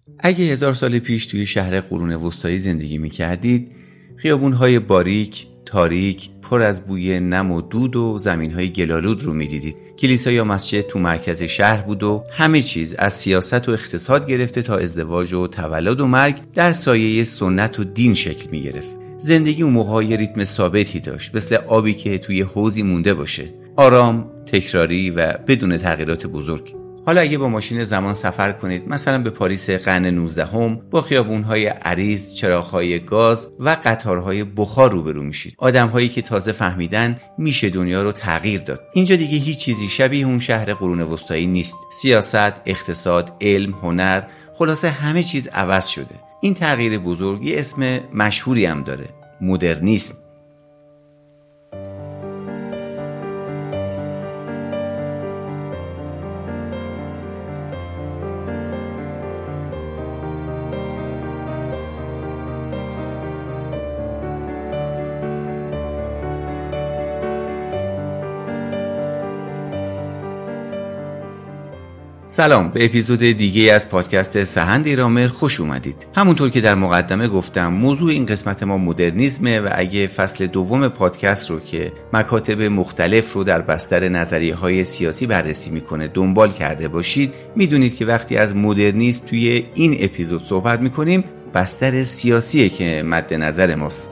اگه 1000 سال پیش توی شهر قرون وسطایی زندگی می‌کردید، خیابون‌های باریک، تاریک، پر از بوی نم و دود و زمین‌های گلالود رو می‌دیدید. کلیسا یا مسجد تو مرکز شهر بود و همه چیز از سیاست و اقتصاد گرفته تا ازدواج و تولد و مرگ در سایه سنت و دین شکل می‌گرفت. زندگی اون موقع یه ریتم ثابتی داشت، مثل آبی که توی حوضی مونده باشه. آرام، تکراری و بدون تغییرات بزرگ. حالا اگه با ماشین زمان سفر کنید، مثلا به پاریس قرن 19 با خیابون‌های عریض، چراغ‌های گاز و قطارهای بخار روبرو میشید. آدم‌هایی که تازه فهمیدن میشه دنیا رو تغییر داد. اینجا دیگه هیچ چیزی شبیه اون شهر قرون وسطایی نیست. سیاست، اقتصاد، علم، هنر، خلاصه همه چیز عوض شده. این تغییر بزرگ یه اسم مشهوری هم داره: مدرنیسم. سلام، به اپیزود دیگه از پادکست سهند ایرامر خوش اومدید. همونطور که در مقدمه گفتم، موضوع این قسمت ما مدرنیسمه و اگه فصل دوم پادکست رو که مکاتب مختلف رو در بستر نظریه‌های سیاسی بررسی میکنه دنبال کرده باشید، میدونید که وقتی از مدرنیسم توی این اپیزود صحبت میکنیم، بستر سیاسیه که مد نظر ماست.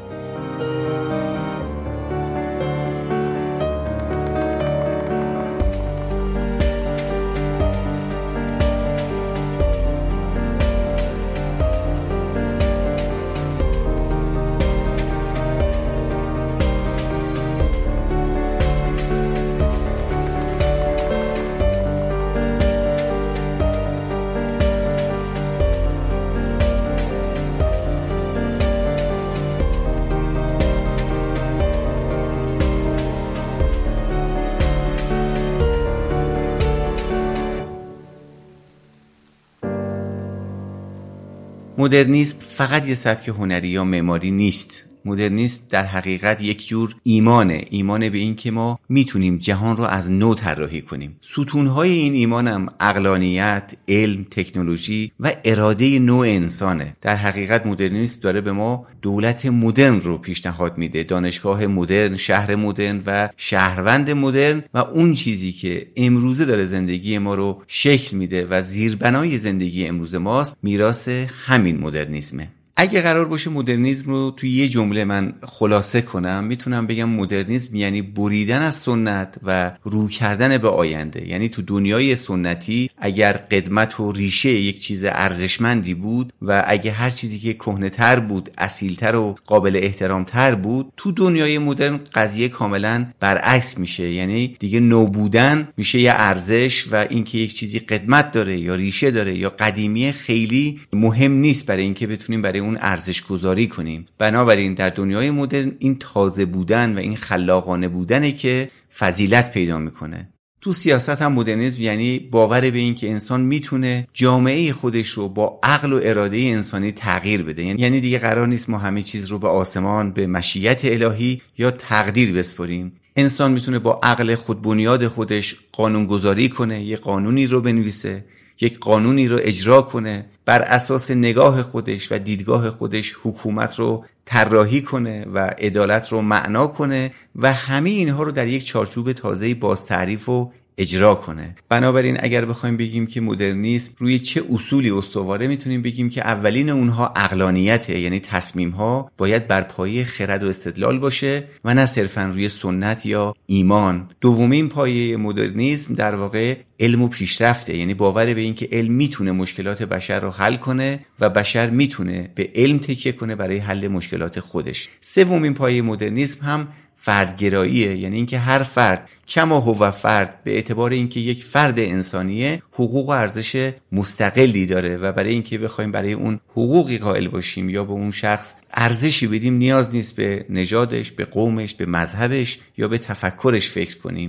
مدرنیسم فقط یه سبک هنری یا معماری نیست. مدرنیسم در حقیقت یک جور ایمانه به این که ما میتونیم جهان رو از نو طراحی کنیم. ستونهای این ایمان هم عقلانیت، علم، تکنولوژی و اراده نوع انسانه. در حقیقت مدرنیسم داره به ما دولت مدرن رو پیشنهاد میده، دانشگاه مدرن، شهر مدرن و شهروند مدرن و اون چیزی که امروزه داره زندگی ما رو شکل میده و زیربنای زندگی امروز ماست، میراث همین مدرنیسمه. اگه قرار باشه مدرنیسم رو توی یه جمله من خلاصه کنم، میتونم بگم مدرنیسم یعنی بریدن از سنت و رو کردن به آینده. یعنی تو دنیای سنتی اگر قدمت و ریشه یک چیز ارزشمندی بود و اگه هر چیزی که کهنه‌تر بود، اصیلتر و قابل احترامتر بود، تو دنیای مدرن قضیه کاملا برعکس میشه. یعنی دیگه نو بودن میشه یه ارزش و اینکه یک چیزی قدمت داره یا ریشه داره یا قدیمی خیلی مهم نیست برای اینکه بتونیم برای اون ارزش گذاری کنیم. بنابراین در دنیای مدرن این تازه بودن و این خلاقانه بودنه که فضیلت پیدا میکنه. تو سیاست هم مدرنیسم یعنی باور به این که انسان میتونه جامعه خودش رو با عقل و اراده انسانی تغییر بده. یعنی دیگه قرار نیست ما همه چیز رو به آسمان، به مشیت الهی یا تقدیر بسپاریم. انسان میتونه با عقل خودبنیاد خودش قانونگذاری کنه، یه قانونی رو بنویسه، یک قانونی رو اجرا کنه، بر اساس نگاه خودش و دیدگاه خودش حکومت رو طراحی کنه و عدالت رو معنا کنه و همه اینها رو در یک چارچوب تازه‌ای باز تعریف و اجرا کنه. بنابراین اگر بخوایم بگیم که مدرنیسم روی چه اصولی استواره، میتونیم بگیم که اولین اونها عقلانیته، یعنی تصمیم‌ها باید بر پایه خرد و استدلال باشه و نه صرفاً روی سنت یا ایمان. دومین پایه مدرنیسم در واقع علم و پیشرفته، یعنی باور به این که علم میتونه مشکلات بشر رو حل کنه و بشر میتونه به علم تکیه کنه برای حل مشکلات خودش. سومین پایه مدرنیسم هم فردگراییه، یعنی اینکه هر فرد کما هو فرد به اعتبار اینکه یک فرد انسانیه حقوق و ارزش مستقلی داره و برای اینکه بخوایم برای اون حقوقی قائل باشیم یا به اون شخص ارزشی بدیم نیاز نیست به نژادش، به قومش، به مذهبش یا به تفکرش فکر کنیم.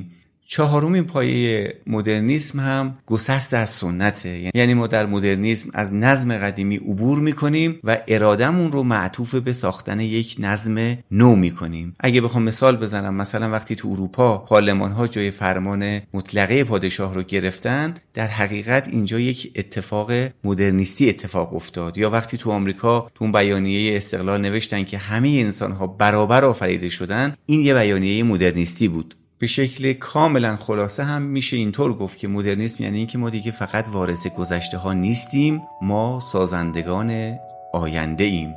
چهارمین پایه مدرنیسم هم گسست از سنته. یعنی ما در مدرنیسم از نظم قدیمی عبور میکنیم و ارادمون رو معطوف به ساختن یک نظم نو میکنیم. اگه بخوام مثال بزنم، مثلا وقتی تو اروپا پارلمان‌ها جای فرمان مطلقه پادشاه رو گرفتن، در حقیقت اینجا یک اتفاق مدرنیستی اتفاق افتاد. یا وقتی تو آمریکا تو اون بیانیه استقلال نوشتن که همه انسان‌ها برابر آفریده شدن، این یه بیانیه مدرنیستی بود. به شکل کاملا خلاصه هم میشه اینطور گفت که مدرنیسم یعنی اینکه ما دیگه فقط وارث گذشته ها نیستیم، ما سازندگان آینده ایم.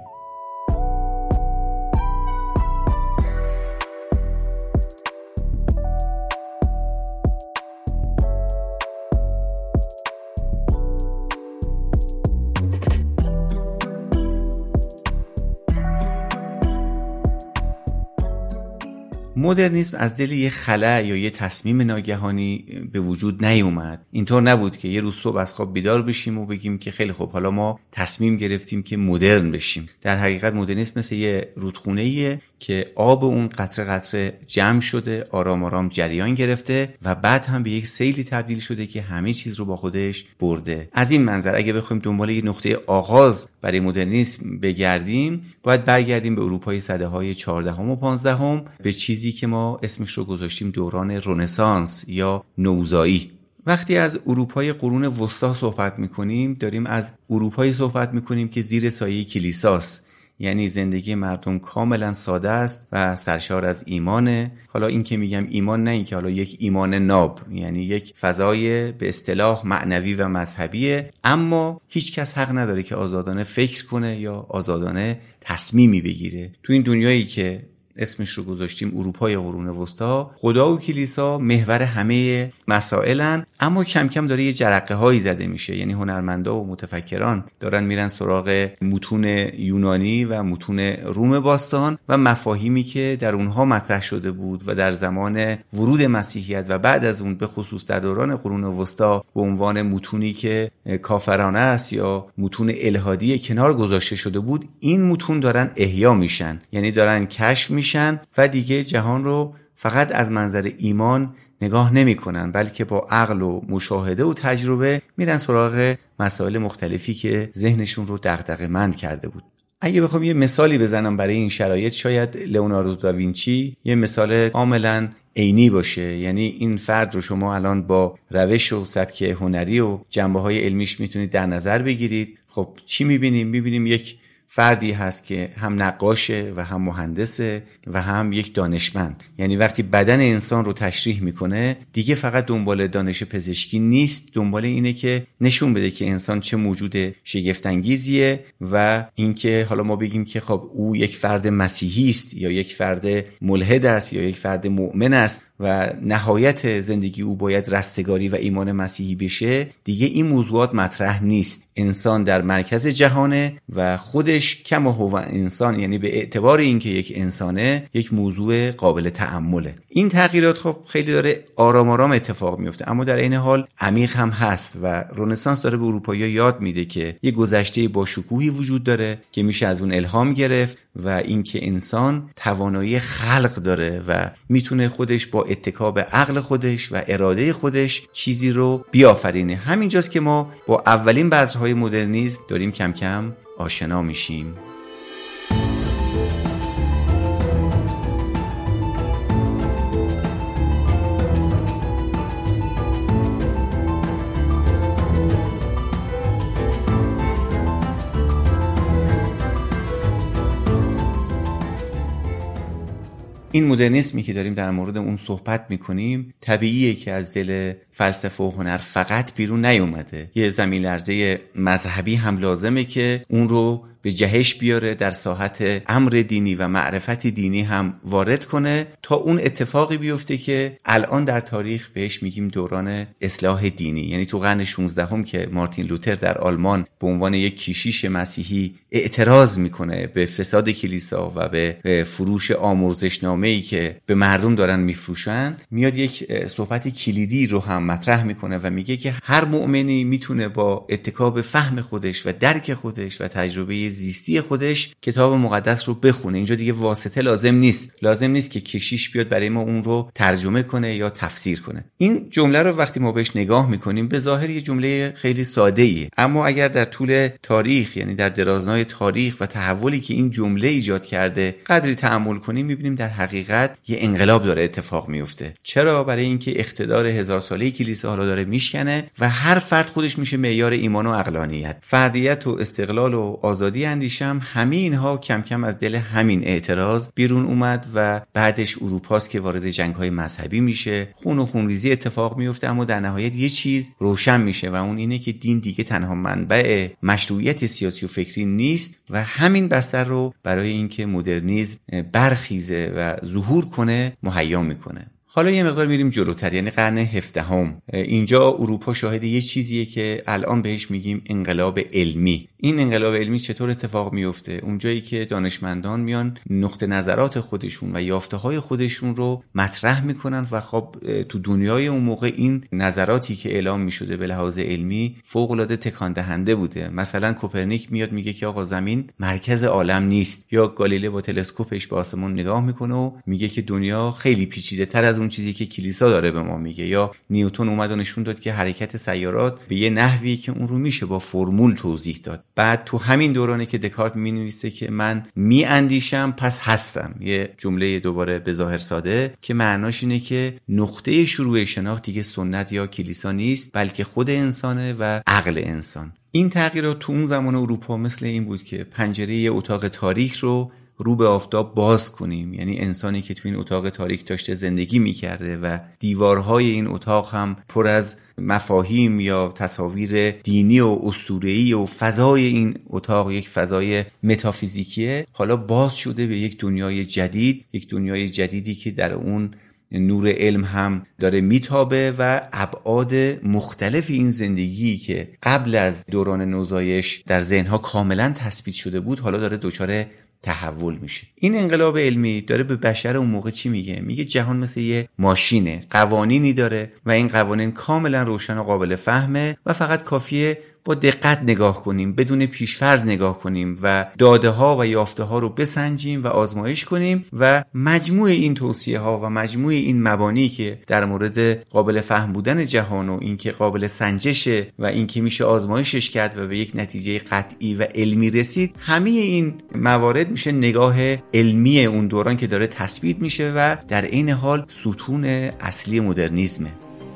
مدرنیسم از دل یه خلأ یا یه تصمیم ناگهانی به وجود نیومد. اینطور نبود که یه روز صبح از خواب بیدار بشیم و بگیم که خیلی خوب حالا ما تصمیم گرفتیم که مدرن بشیم. در حقیقت مدرنیسم مثل یه رودخونه‌ایه که آب اون قطره قطره جمع شده، آرام آرام جریان گرفته و بعد هم به یک سیلی تبدیل شده که همه چیز رو با خودش برده. از این منظر اگه بخوایم دنبال یه نقطه آغاز برای مدرنیسم بگردیم، باید برگردیم به اروپای سده‌های 14 و 15 به چیزی که ما اسمش رو گذاشتیم دوران رنسانس یا نوزایی. وقتی از اروپای قرون وسطا صحبت میکنیم، داریم از اروپایی صحبت میکنیم که زیر سایه کلیساست. یعنی زندگی مردم کاملا ساده است و سرشار از ایمانه. حالا این که میگم ایمان، نه این که حالا یک ایمان ناب، یعنی یک فضای به اصطلاح معنوی و مذهبیه، اما هیچ کس حق نداره که آزادانه فکر کنه یا آزادانه تصمیمی بگیره. تو این دنیایی که اسمش رو گذاشتیم اروپای قرون وسطا، خدا و کلیسا محور همه مسائلن، اما کم کم داره یه جرقه هایی زده میشه. یعنی هنرمندا و متفکران دارن میرن سراغ متون یونانی و متون روم باستان و مفاهیمی که در اونها مطرح شده بود و در زمان ورود مسیحیت و بعد از اون به خصوص در دوران قرون وسطا به عنوان متونی که کافرانه است یا متون الحادی کنار گذاشته شده بود، این متون دارن احیا میشن. یعنی دارن کشف میشن و دیگه جهان رو فقط از منظر ایمان نگاه نمی کنن، بلکه با عقل و مشاهده و تجربه میرن سراغ مسائل مختلفی که ذهنشون رو دغدغه‌مند کرده بود. اگه بخوام یه مثالی بزنم برای این شرایط، شاید لئوناردو داوینچی یه مثال کاملا عینی باشه. یعنی این فرد رو شما الان با روش و سبک هنری و جنبه‌های علمیش میتونید در نظر بگیرید. خب چی میبینیم؟ میبینیم یک فردی هست که هم نقاشه و هم مهندسه و هم یک دانشمند. یعنی وقتی بدن انسان رو تشریح میکنه، دیگه فقط دنبال دانش پزشکی نیست، دنبال اینه که نشون بده که انسان چه موجود شگفت‌انگیزیه و اینکه حالا ما بگیم که خب او یک فرد مسیحی است یا یک فرد ملحد است یا یک فرد مؤمن است و نهایت زندگی او باید رستگاری و ایمان مسیحی بشه، دیگه این موضوعات مطرح نیست. انسان در مرکز جهانه و خودش کما هو انسان، یعنی به اعتبار اینکه یک انسانه، یک موضوع قابل تأمله. این تغییرات خب خیلی داره آرام آرام اتفاق میفته، اما در این حال عمیق هم هست و رنسانس داره به اروپایی‌ها یاد میده که یک گذشته با شکوهی وجود داره که میشه از اون الهام گرفت و اینکه انسان توانایی خلق داره و میتونه خودش با اتکا به عقل خودش و اراده خودش چیزی رو بیافرینه. همینجاست که ما با اولین بذرهای مدرنیسم داریم کم کم آشنا میشیم. این مدرنیسمی که داریم در مورد اون صحبت میکنیم طبیعیه که از دل فلسفه و هنر فقط بیرون نیومده. یه زمین لرزه مذهبی هم لازمه که اون رو به جهش بیاره، در ساحت امر دینی و معرفت دینی هم وارد کنه تا اون اتفاقی بیفته که الان در تاریخ بهش میگیم دوران اصلاح دینی. یعنی تو قرن 16 که مارتین لوتر در آلمان به عنوان یک کشیش مسیحی اعتراض میکنه به فساد کلیسا و به فروش آمرزشنامه‌ای که به مردم دارن میفروشن، میاد یک صحبت کلیدی رو هم مطرح میکنه و میگه که هر مؤمنی میتونه با اتکا به فهم خودش و درک خودش و تجربه زیستی خودش کتاب مقدس رو بخونه. اینجا دیگه واسطه لازم نیست که کشیش بیاد برای ما اون رو ترجمه کنه یا تفسیر کنه. این جمله رو وقتی ما بهش نگاه میکنیم به ظاهر یه جمله خیلی ساده‌ایه، اما اگر در طول تاریخ، یعنی در درازنای تاریخ و تحولی که این جمله ایجاد کرده قدری تأمل کنیم، میبینیم در حقیقت یه انقلاب داره اتفاق میفته. چرا؟ برای اینکه اقتدار 1000 ساله کلیسا حالا داره میشکنه و هر فرد خودش میشه معیار ایمان و عقلانیت. فردیت و استقلال و آزادی اندیشم، همه اینها کم کم از دل همین اعتراض بیرون اومد و بعدش اروپاست که وارد جنگ‌های مذهبی میشه، خون و خونریزی اتفاق میفته، اما در نهایت یه چیز روشن میشه و اون اینه که دین دیگه تنها منبع مشروعیت سیاسی و فکری نیست و همین بستر رو برای اینکه مدرنیسم برخیزه و ظهور کنه مهیا میکنه. حالا یه مقدار میریم جلوتر، یعنی قرن 17. اینجا اروپا شاهد یه چیزیه که الان بهش میگیم انقلاب علمی. این انقلاب علمی چطور اتفاق میفته؟ اونجایی که دانشمندان میان نقطه نظرات خودشون و یافته‌های خودشون رو مطرح میکنن و خب تو دنیای اون موقع این نظراتی که اعلام میشده به لحاظ علمی فوق‌العاده تکان دهنده بوده. مثلا کوپرنیک میاد میگه که آقا زمین مرکز عالم نیست، یا گالیله با تلسکوپش به آسمون نگاه میکنه و میگه که دنیا خیلی پیچیده‌تر از اون چیزی که کلیسا داره به ما میگه، یا نیوتن اومد و نشون داد که حرکت سیارات به یه نحوی که اون رو میشه با فرمول توضیح داد. بعد تو همین دورانه که دکارت مینویسه که من میاندیشم پس هستم، یه جمله دوباره به ظاهر ساده که معناش اینه که نقطه شروع شناخت دیگه سنت یا کلیسا نیست، بلکه خود انسانه و عقل انسان. این تغییرات تو اون زمان اروپا مثل این بود که پنجره یه اتاق تاریک رو به آفتاب باز کنیم، یعنی انسانی که تو این اتاق تاریک داشته زندگی میکرده و دیوارهای این اتاق هم پر از مفاهیم یا تصاویر دینی و اسطوره‌ای و فضای این اتاق یک فضای متافیزیکیه، حالا باز شده به یک دنیای جدید، یک دنیای جدیدی که در اون نور علم هم داره میتابه و ابعاد مختلف این زندگی که قبل از دوران نوزایش در ذهنها کاملا تثبیت شده بود حالا داره دچار تحول میشه. این انقلاب علمی داره به بشر اون موقع چی میگه؟ میگه جهان مثل یه ماشینه، قوانینی داره و این قوانین کاملا روشن و قابل فهمه و فقط کافیه با دقت نگاه کنیم، بدون پیشفرض نگاه کنیم و داده ها و یافته ها رو بسنجیم و آزمایش کنیم و مجموع این توصیه ها و مجموع این مبانی که در مورد قابل فهم بودن جهان و این که قابل سنجشه و این که میشه آزمایشش کرد و به یک نتیجه قطعی و علمی رسید، همه این موارد میشه نگاه علمی اون دوران که داره تثبیت میشه و در عین حال ستون اصلی مدرنیسمه.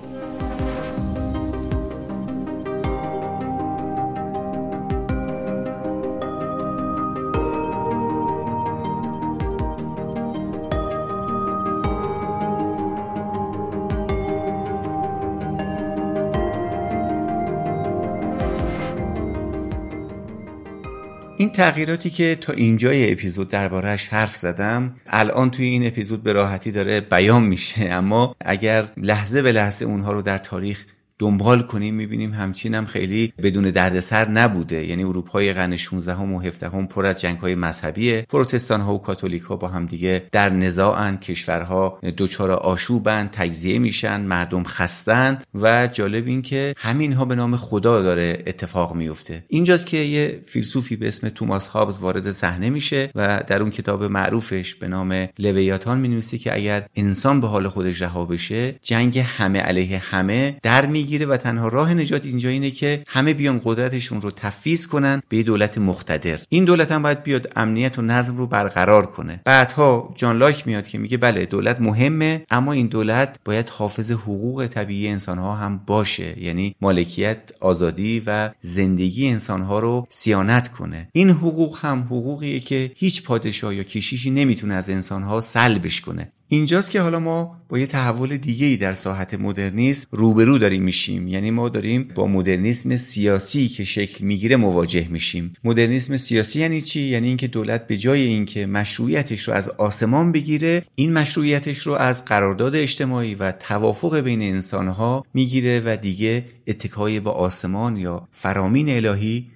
این تغییراتی که تا اینجای اپیزود درباره‌اش حرف زدم الان توی این اپیزود به راحتی داره بیان میشه، اما اگر لحظه به لحظه اونها رو در تاریخ دنبال کنیم میبینیم همچین هم خیلی بدون دردسر نبوده. یعنی اروپای قرن 16 و 17 پر از جنگ‌های مذهبیه، پروتستان ها و کاتولیک ها با هم دیگه در نزاعن، کشورها دچار آشوبن، تجزیه میشن، مردم خستن و جالب این که همین ها به نام خدا داره اتفاق میفته. اینجاست که یه فیلسوفی به اسم توماس هابز وارد صحنه میشه و در اون کتاب معروفش به نام لویاتان مینویسه که اگر انسان به حال خودش رها بشه جنگ همه علیه همه در میگیره و تنها راه نجات اینجا اینه که همه بیان قدرتشون رو تفویض کنن به دولت مقتدر. این دولت هم باید بیاد امنیت و نظم رو برقرار کنه. بعدها جان لاک میاد که میگه بله دولت مهمه، اما این دولت باید حافظ حقوق طبیعی انسانها هم باشه، یعنی مالکیت، آزادی و زندگی انسانها رو صیانت کنه. این حقوق هم حقوقیه که هیچ پادشاه یا کشیشی نمیتونه از انسانها سلبش کنه. اینجاست که حالا ما با یه تحول دیگه‌ای در ساحت مدرنیسم روبرو داریم میشیم. یعنی ما داریم با مدرنیسم سیاسی که شکل میگیره مواجه میشیم. مدرنیسم سیاسی یعنی چی؟ یعنی اینکه دولت به جای اینکه مشروعیتش رو از آسمان بگیره، این مشروعیتش رو از قرارداد اجتماعی و توافق بین انسانها میگیره و دیگه اتکای به آسمان یا فرامین الهی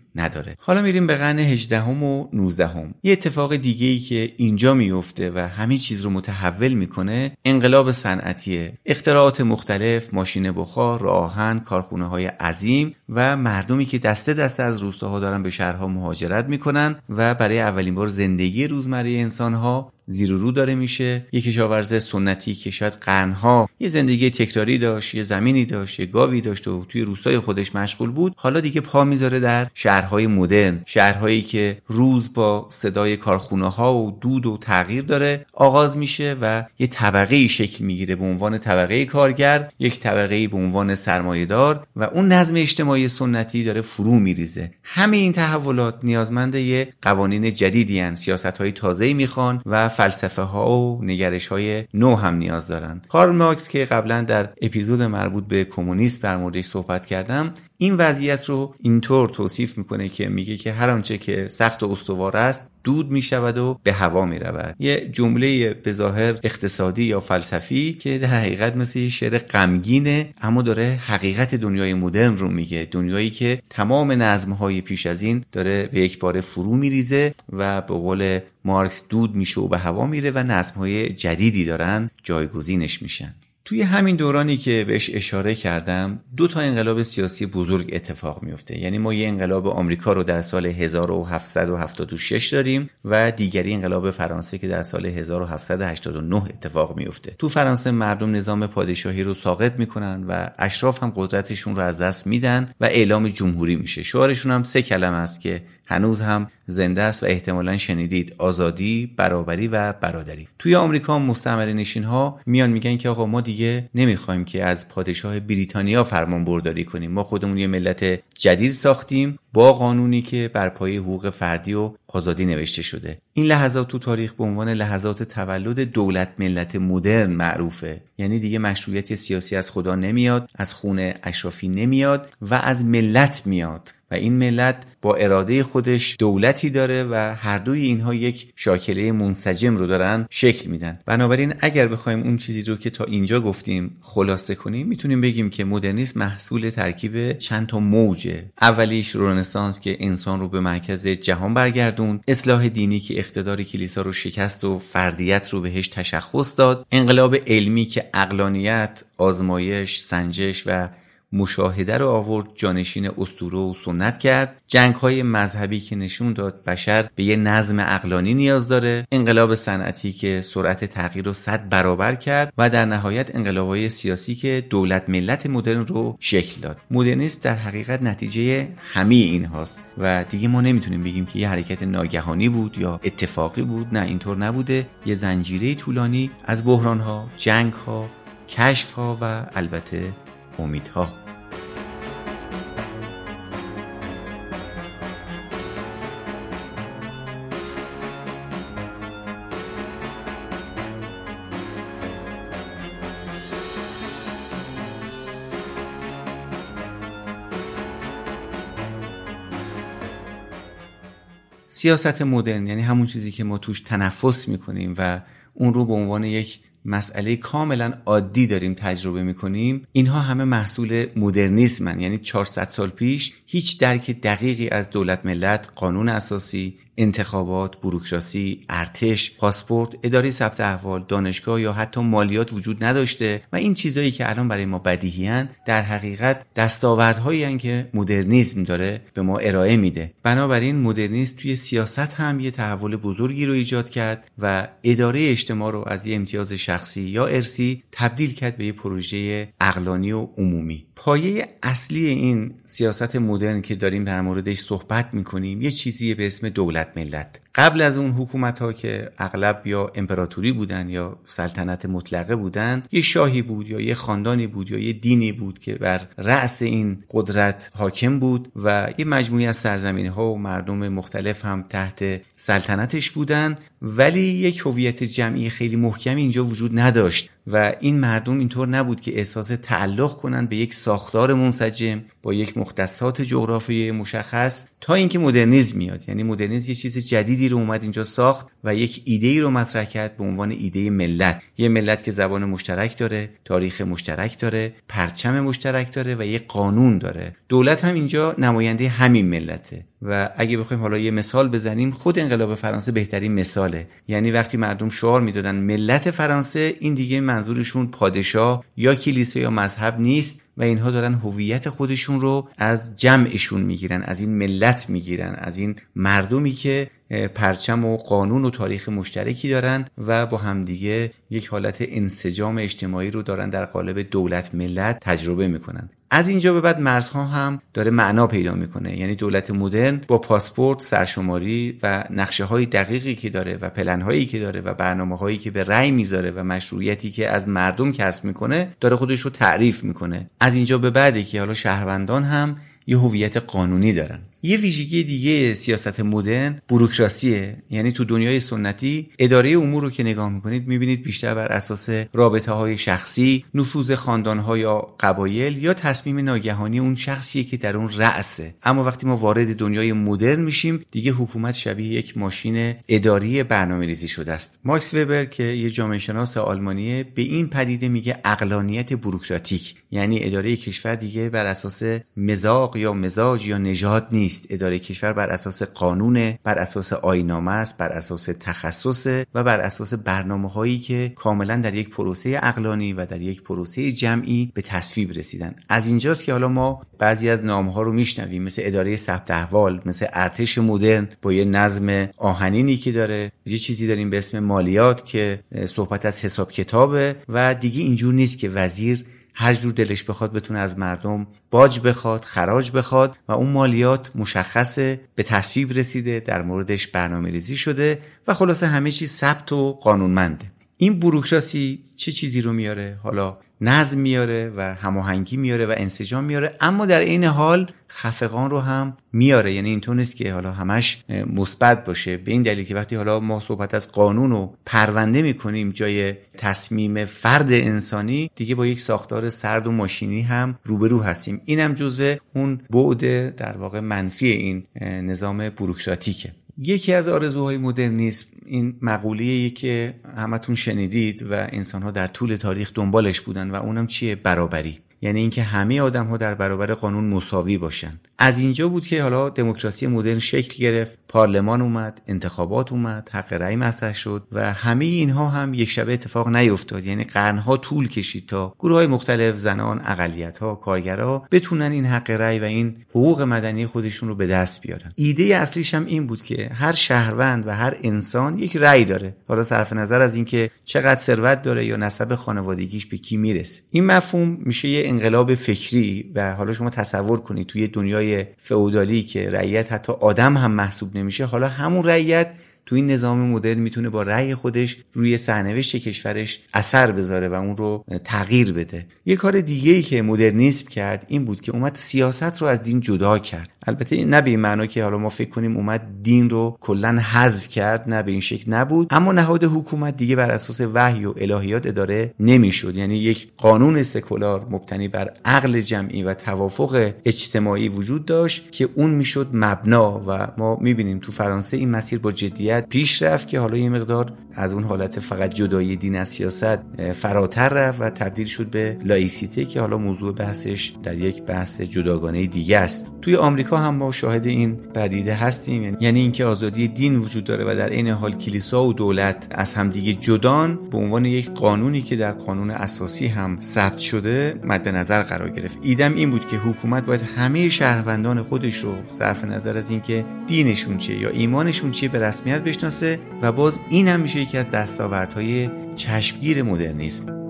نداره. حالا میریم به قرن 18 و 19. یه اتفاق دیگه‌ای که اینجا میفته و همه چیز رو متحول میکنه انقلاب صنعتیه. اختراعات مختلف، ماشین بخار، راه آهن، کارخونه‌های عظیم و مردمی که دسته دسته از روستاها دارن به شهرها مهاجرت میکنن و برای اولین بار زندگی روزمره انسان‌ها زیر و رو داره میشه. یک کشاورز سنتی که شاید قرنها یه زندگی تکراری داشت، یه زمینی داشت، یه گاوی داشت و توی روستای خودش مشغول بود، حالا دیگه پا میذاره در شهرهای مدرن، شهرهایی که روز با صدای کارخونه‌ها و دود و تغییر داره آغاز میشه و یه طبقه‌ای شکل میگیره به عنوان طبقه کارگر، یک طبقه‌ای به عنوان سرمایه‌دار و اون نظم اجتماعی سنتی داره فرو میریزه. همه این تحولات نیازمند یه قوانین جدیدی ان، سیاست‌های تازه‌ای میخوان و فلسفه ها و نگرش های نو هم نیاز دارن. کارل مارکس که قبلا در اپیزود مربوط به کمونیست در موردش صحبت کردم، این وضعیت رو اینطور توصیف میکنه که میگه که هر آنچه که سخت و استوار است دود میشود و به هوا میرود. یه جمله به ظاهر اقتصادی یا فلسفی که در حقیقت مثل یه شعر غمگینه، اما داره حقیقت دنیای مدرن رو میگه، دنیایی که تمام نظم‌های پیش از این داره به یک بار فرو میریزه و به قول مارکس دود میشه و به هوا میره و نظم‌های جدیدی دارن جایگزینش میشن. توی همین دورانی که بهش اشاره کردم 2 انقلاب سیاسی بزرگ اتفاق میفته. یعنی ما یه انقلاب آمریکا رو در سال 1776 داریم و دیگری انقلاب فرانسه که در سال 1789 اتفاق میفته. تو فرانسه مردم نظام پادشاهی رو ساقط میکنن و اشراف هم قدرتشون رو از دست میدن و اعلام جمهوری میشه. شعارشون هم 3 کلمه است که هنوز هم زنده است و احتمالاً شنیدید: آزادی، برابری و برادری. توی آمریکا مستعمره نشین ها میان میگن که آقا ما دیگه نمیخوایم که از پادشاه بریتانیا فرمان برداری کنیم، ما خودمون یه ملت جدید ساختیم با قانونی که بر پایه حقوق فردی و آزادی نوشته شده. این لحظات تو تاریخ به عنوان لحظات تولد دولت ملت مدرن معروفه. یعنی دیگه مشروعیت سیاسی از خدا نمیاد، از خون اشرافی نمیاد و از ملت میاد و این ملت با اراده خودش دولتی داره و هر دوی اینها یک شاکله منسجم رو دارن شکل میدن. بنابراین اگر بخوایم اون چیزی رو که تا اینجا گفتیم خلاصه کنیم، میتونیم بگیم که مدرنیسم محصول ترکیب چند تا موجه. اولیش رنسانس که انسان رو به مرکز جهان برگردوند، اصلاح دینی که اقتدار کلیسا رو شکست و فردیت رو بهش تشخص داد، انقلاب علمی که عقلانیت، آزمایش، سنجش و مشاهده رو آورد جانشین اسطوره و سنت کرد، جنگ‌های مذهبی که نشون داد بشر به یه نظم عقلانی نیاز داره، انقلاب صنعتی که سرعت تغییر رو 100 برابر کرد و در نهایت انقلاب‌های سیاسی که دولت ملت مدرن رو شکل داد. مدرنیسم در حقیقت نتیجه همه این هاست و دیگه ما نمیتونیم بگیم که یه حرکت ناگهانی بود یا اتفاقی بود. نه، اینطور نبوده. یه زنجیره طولانی از بحران‌ها، جنگ‌ها، کشف‌ها و البته امیدها. سیاست مدرن یعنی همون چیزی که ما توش تنفس میکنیم و اون رو به عنوان یک مسئله کاملا عادی داریم تجربه میکنیم. اینها همه محصول مدرنیسمن. یعنی 400 سال پیش هیچ درک دقیقی از دولت ملت، قانون اساسی، انتخابات، بوروکراسی، ارتش، پاسپورت، اداره ثبت احوال، دانشگاه یا حتی مالیات وجود نداشته و این چیزایی که الان برای ما بدیهی‌اند در حقیقت دستاوردهایی هستند که مدرنیسم داره به ما ارائه میده. بنابراین مدرنیسم توی سیاست هم یه تحول بزرگی رو ایجاد کرد و اداره اجتماع رو از یه امتیاز شخصی یا ارثی تبدیل کرد به یه پروژه عقلانی و عمومی. پایه اصلی این سیاست مدرن که داریم در موردش صحبت میکنیم یه چیزیه به اسم دولت ملت. قبل از اون حکومت‌ها که اغلب یا امپراتوری بودن یا سلطنت مطلقه بودن، یه شاهی بود یا یه خاندانی بود یا یه دینی بود که بر رأس این قدرت حاکم بود و یه مجموعی از سرزمین‌ها و مردم مختلف هم تحت سلطنتش بودن، ولی یک هویت جمعی خیلی محکمی اینجا وجود نداشت و این مردم اینطور نبود که احساس تعلق کنن به یک ساختار منسجم با یک مختصات جغرافیایی مشخص تا اینکه مدرنیسم میاد. یعنی مدرنیسم یه چیز جدیدی رو اومد اینجا ساخت و یک ایده‌ای رو مطرح کرد به عنوان ایده ملت. یه ملت که زبان مشترک داره، تاریخ مشترک داره، پرچم مشترک داره و یه قانون داره. دولت هم اینجا نماینده همین ملته. و اگه بخوایم حالا یه مثال بزنیم، خود انقلاب فرانسه بهترین مثاله. یعنی وقتی مردم شعار میدادن ملت فرانسه، این دیگه منظورشون پادشاه یا کلیسا یا مذهب نیست و اینها دارن هویت خودشون رو از جمعشون میگیرن، از این ملت میگیرن، از این مردمی که پرچم و قانون و تاریخ مشترکی دارن و با همدیگه یک حالت انسجام اجتماعی رو دارن در قالب دولت ملت تجربه میکنن. از اینجا به بعد مرزها هم داره معنا پیدا میکنه. یعنی دولت مدرن با پاسپورت، سرشماری و نقشه های دقیقی که داره و پلن هایی که داره و برنامه هایی که به رأی میذاره و مشروعیتی که از مردم کسب میکنه داره خودش رو تعریف میکنه. از اینجا به بعده که حالا شهروندان هم یه هویت قانونی دارن. یه ویژگی دیگه سیاست مدرن بوروکراسیه. یعنی تو دنیای سنتی اداره امور رو که نگاه میکنید میبینید بیشتر بر اساس رابطه های شخصی، نفوذ خاندان ها یا قبایل یا تصمیم ناگهانی اون شخصیه که در اون رأسه. اما وقتی ما وارد دنیای مدرن میشیم دیگه حکومت شبیه یک ماشین اداری برنامه‌ریزی شده است. ماکس وبر که یه جامعه شناس آلمانیه به این پدیده میگه عقلانیت بوروکراتیک. یعنی اداره کشور دیگه بر اساس مزاج یا مزاج یا نژاد نیست. اداره کشور بر اساس قانونه، بر اساس آیین‌نامه است، بر اساس تخصص و بر اساس برنامه‌هایی که کاملا در یک پروسه عقلانی و در یک پروسه جمعی به تصویب رسیدن. از اینجاست که حالا ما بعضی از نام‌ها رو میشنویم، مثل اداره ثبت احوال، مثل ارتش مدرن با یه نظم آهنینی که داره. یه چیزی داریم به اسم مالیات که صحبت از حساب کتابه و دیگه اینجور نیست که وزیر هر جور دلش بخواد بتونه از مردم باج بخواد، خراج بخواد و اون مالیات مشخصه، به تصویب رسیده، در موردش برنامه‌ریزی شده و خلاصه همه چیز ثبت و قانونمنده. این بوروکراسی چه چیزی رو میاره؟ حالا نظم میاره و هماهنگی میاره و انسجام میاره، اما در این حال خفقان رو هم میاره. یعنی اینطور نیست که حالا همش مثبت باشه، به این دلیل که وقتی حالا ما صحبت از قانون و پرونده میکنیم جای تصمیم فرد انسانی، دیگه با یک ساختار سرد و ماشینی هم روبرو هستیم. اینم جزء اون بعد در واقع منفی این نظام بوروکراتیکه. یکی از آرزوهای مدرنیسم این مقوله‌ایه که همتون شنیدید و انسان‌ها در طول تاریخ دنبالش بودن و اونم چیه؟ برابری. یعنی اینکه همه آدم‌ها در برابر قانون مساوی باشن. از اینجا بود که حالا دموکراسی مدرن شکل گرفت، پارلمان اومد، انتخابات اومد، حق رأی مطرح شد و همه اینها هم یک شبه اتفاق نیفتاد. یعنی قرنها طول کشید تا گروه‌های مختلف، زنان، اقلیت‌ها، کارگرها بتونن این حق رأی و این حقوق مدنی خودشون رو به دست بیارن. ایده اصلیش هم این بود که هر شهروند و هر انسان یک رأی داره، حالا صرف نظر از اینکه چقدر ثروت داره یا نسب خانوادگیش به کی میرسه. این مفهوم میشه یه انقلاب فکری و حالا شما تصور کنید توی دنیای فئودالی که رعیت حتی آدم هم محسوب نمیشه، حالا همون رعیت تو این نظام مدرن میتونه با رأی خودش روی سرنوشت کشورش اثر بذاره و اون رو تغییر بده. یه کار دیگه‌ای که مدرنیسم کرد این بود که اومد سیاست رو از دین جدا کرد. البته نه به این معنا که حالا ما فکر کنیم اومد دین رو کلاً حذف کرد، نه به این شکل نبود، اما نهاد حکومت دیگه بر اساس وحی و الهیات اداره نمیشد. یعنی یک قانون سکولار مبتنی بر عقل جمعی و توافق اجتماعی وجود داشت که اون میشد مبنا و ما میبینیم تو فرانسه این مسیر با جدیت پیش رفت که حالا یه مقدار از اون حالت فقط جدایی دین از سیاست فراتر رفت و تبدیل شد به لایسیته که حالا موضوع بحثش در یک بحث جداگانه دیگه است. توی آمریکا هم ما شاهد این پدیده هستیم، یعنی اینکه آزادی دین وجود داره و در عین حال کلیسا و دولت از همدیگه جدان به عنوان یک قانونی که در قانون اساسی هم ثبت شده مد نظر قرار گرفت. ایدم این بود که حکومت باید همه شهروندان خودش رو صرف نظر از اینکه دینشون چیه یا ایمانشون چیه به رسمیت بشناسه و باز این هم میشه یکی از دستاوردهای چشمگیر مدرنیسم.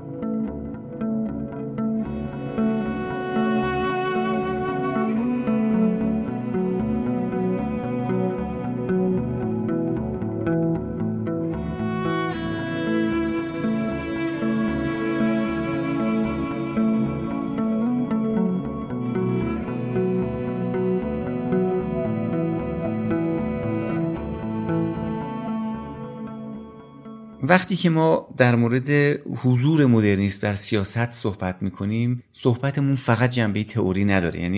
وقتی که ما در مورد حضور مدرنیسم در سیاست صحبت میکنیم، صحبتمون فقط جنبه تئوری نداره. یعنی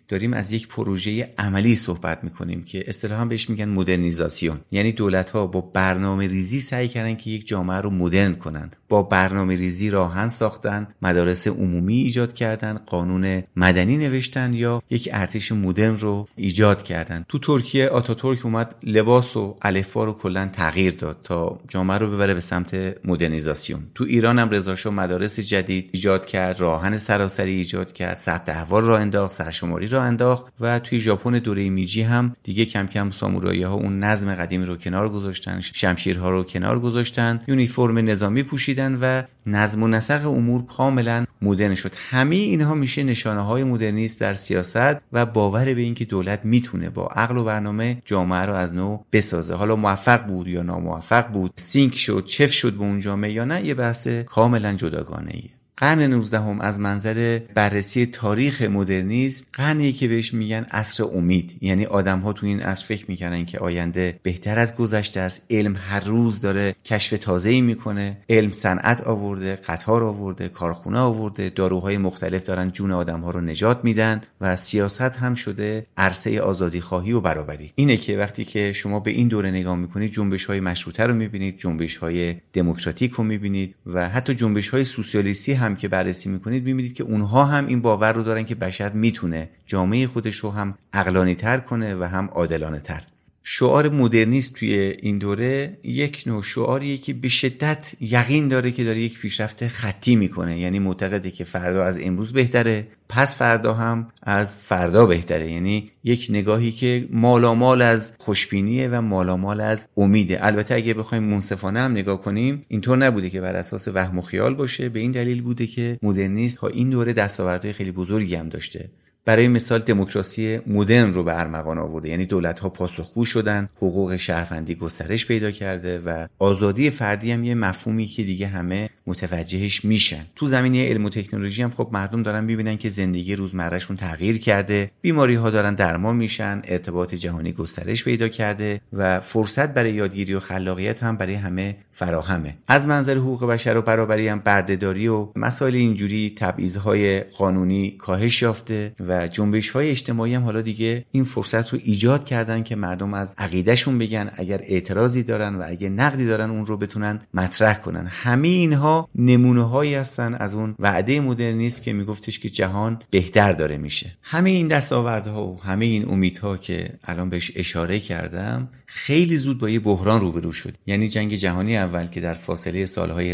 داریم از یک پروژه عملی صحبت میکنیم که اصطلاحاً بهش میگن مدرنیزاسیون. یعنی دولت‌ها با برنامه‌ریزی سعی کردن که یک جامعه رو مدرن کنن، با برنامه‌ریزی راهن ساختن، مدارس عمومی ایجاد کردن، قانون مدنی نوشتن یا یک ارتش مدرن رو ایجاد کردن. تو ترکیه آتاتورک اومد لباس و الفبا رو کلا تغییر داد تا جامعه رو ببره به سمت مدرنیزاسیون. تو ایران هم رضا شاه مدارس جدید ایجاد کرد، راهن سراسری ایجاد کرد، ثبت احوال راه انداخت، سرشماری راه انداخت و توی ژاپن دوره میجی هم دیگه کم کم سامورایی‌ها اون نظم قدیمی رو کنار گذاشتن، شمشیرها رو کنار گذاشتن، یونیفرم نظامی پوشیدن و نظم و نسق امور کاملا مدرن شد. همه اینها میشه نشانه‌های مدرنیسم در سیاست و باور به اینکه دولت میتونه با عقل و برنامه جامعه رو از نو بسازه. حالا موفق بود یا ناموفق بود، سینک شد، چف شد به اون جامعه یا نه، یه بحث کاملا جداگانه‌ایه. قرن 19 از منظر بررسی تاریخ مدرنیسم قرنی که بهش میگن عصر امید. یعنی آدم‌ها تو این عصر فکر میکنن که آینده بهتر از گذشته است. علم هر روز داره کشف تازه‌ای میکنه، علم صنعت آورده، قطار آورده، کارخونه آورده، داروهای مختلف دارن جون آدم‌ها رو نجات میدن و سیاست هم شده عرصه آزادی خواهی و برابری. اینه که وقتی که شما به این دوره نگاه میکنید جنبش‌های مشروطه رو میبینید، جنبش‌های دموکراتیک رو میبینید و حتی جنبش‌های سوسیالیستی هم که بررسی میکنید میبینید که اونها هم این باور رو دارن که بشر میتونه جامعه خودش رو هم عقلانی تر کنه و هم عادلانه تر. شعار مدرنیسم توی این دوره یک نوع شعاریه که به شدت یقین داره که داره یک پیشرفت خطی میکنه. یعنی معتقده که فردا از امروز بهتره، پس فردا هم از فردا بهتره. یعنی یک نگاهی که مالامال از خوشبینیه و مالامال از امیده. البته اگه بخوایم منصفانه هم نگاه کنیم اینطور نبوده که بر اساس وهم و خیال باشه. به این دلیل بوده که مدرنیسم تا این دوره دستاوردهای خیلی بزرگی هم داشته. برای مثال دموکراسی مدرن رو به ارمغان آورده. یعنی دولت‌ها پاسخگو شدن، حقوق شهروندی گسترش پیدا کرده و آزادی فردی هم یه مفهومی که دیگه همه متوجهش میشن. تو زمینه علم و تکنولوژی هم خب مردم دارن میبینن که زندگی روزمرهشون تغییر کرده، بیماری‌ها دارن درمان میشن، ارتباط جهانی گسترش پیدا کرده و فرصت برای یادگیری و خلاقیت هم برای همه فراهمه. از منظر حقوق بشر و برابری هم بردهداری و مسائل اینجوری تبعیض‌های قانونی کاهش یافته و جنبش‌های اجتماعی هم حالا دیگه این فرصت رو ایجاد کردن که مردم از عقیدهشون بگن، اگر اعتراضی دارن و اگر نقدی دارن اون رو بتونن مطرح کنن. همه اینها نمونه‌هایی هستن از اون وعده مدرنیسم که میگفتش که جهان بهتر داره میشه. همه این دستاوردها و همه این امیدها که الان بهش اشاره کردم خیلی زود با یه بحران روبرو شد. یعنی جنگ جهانی اول که در فاصله سالهای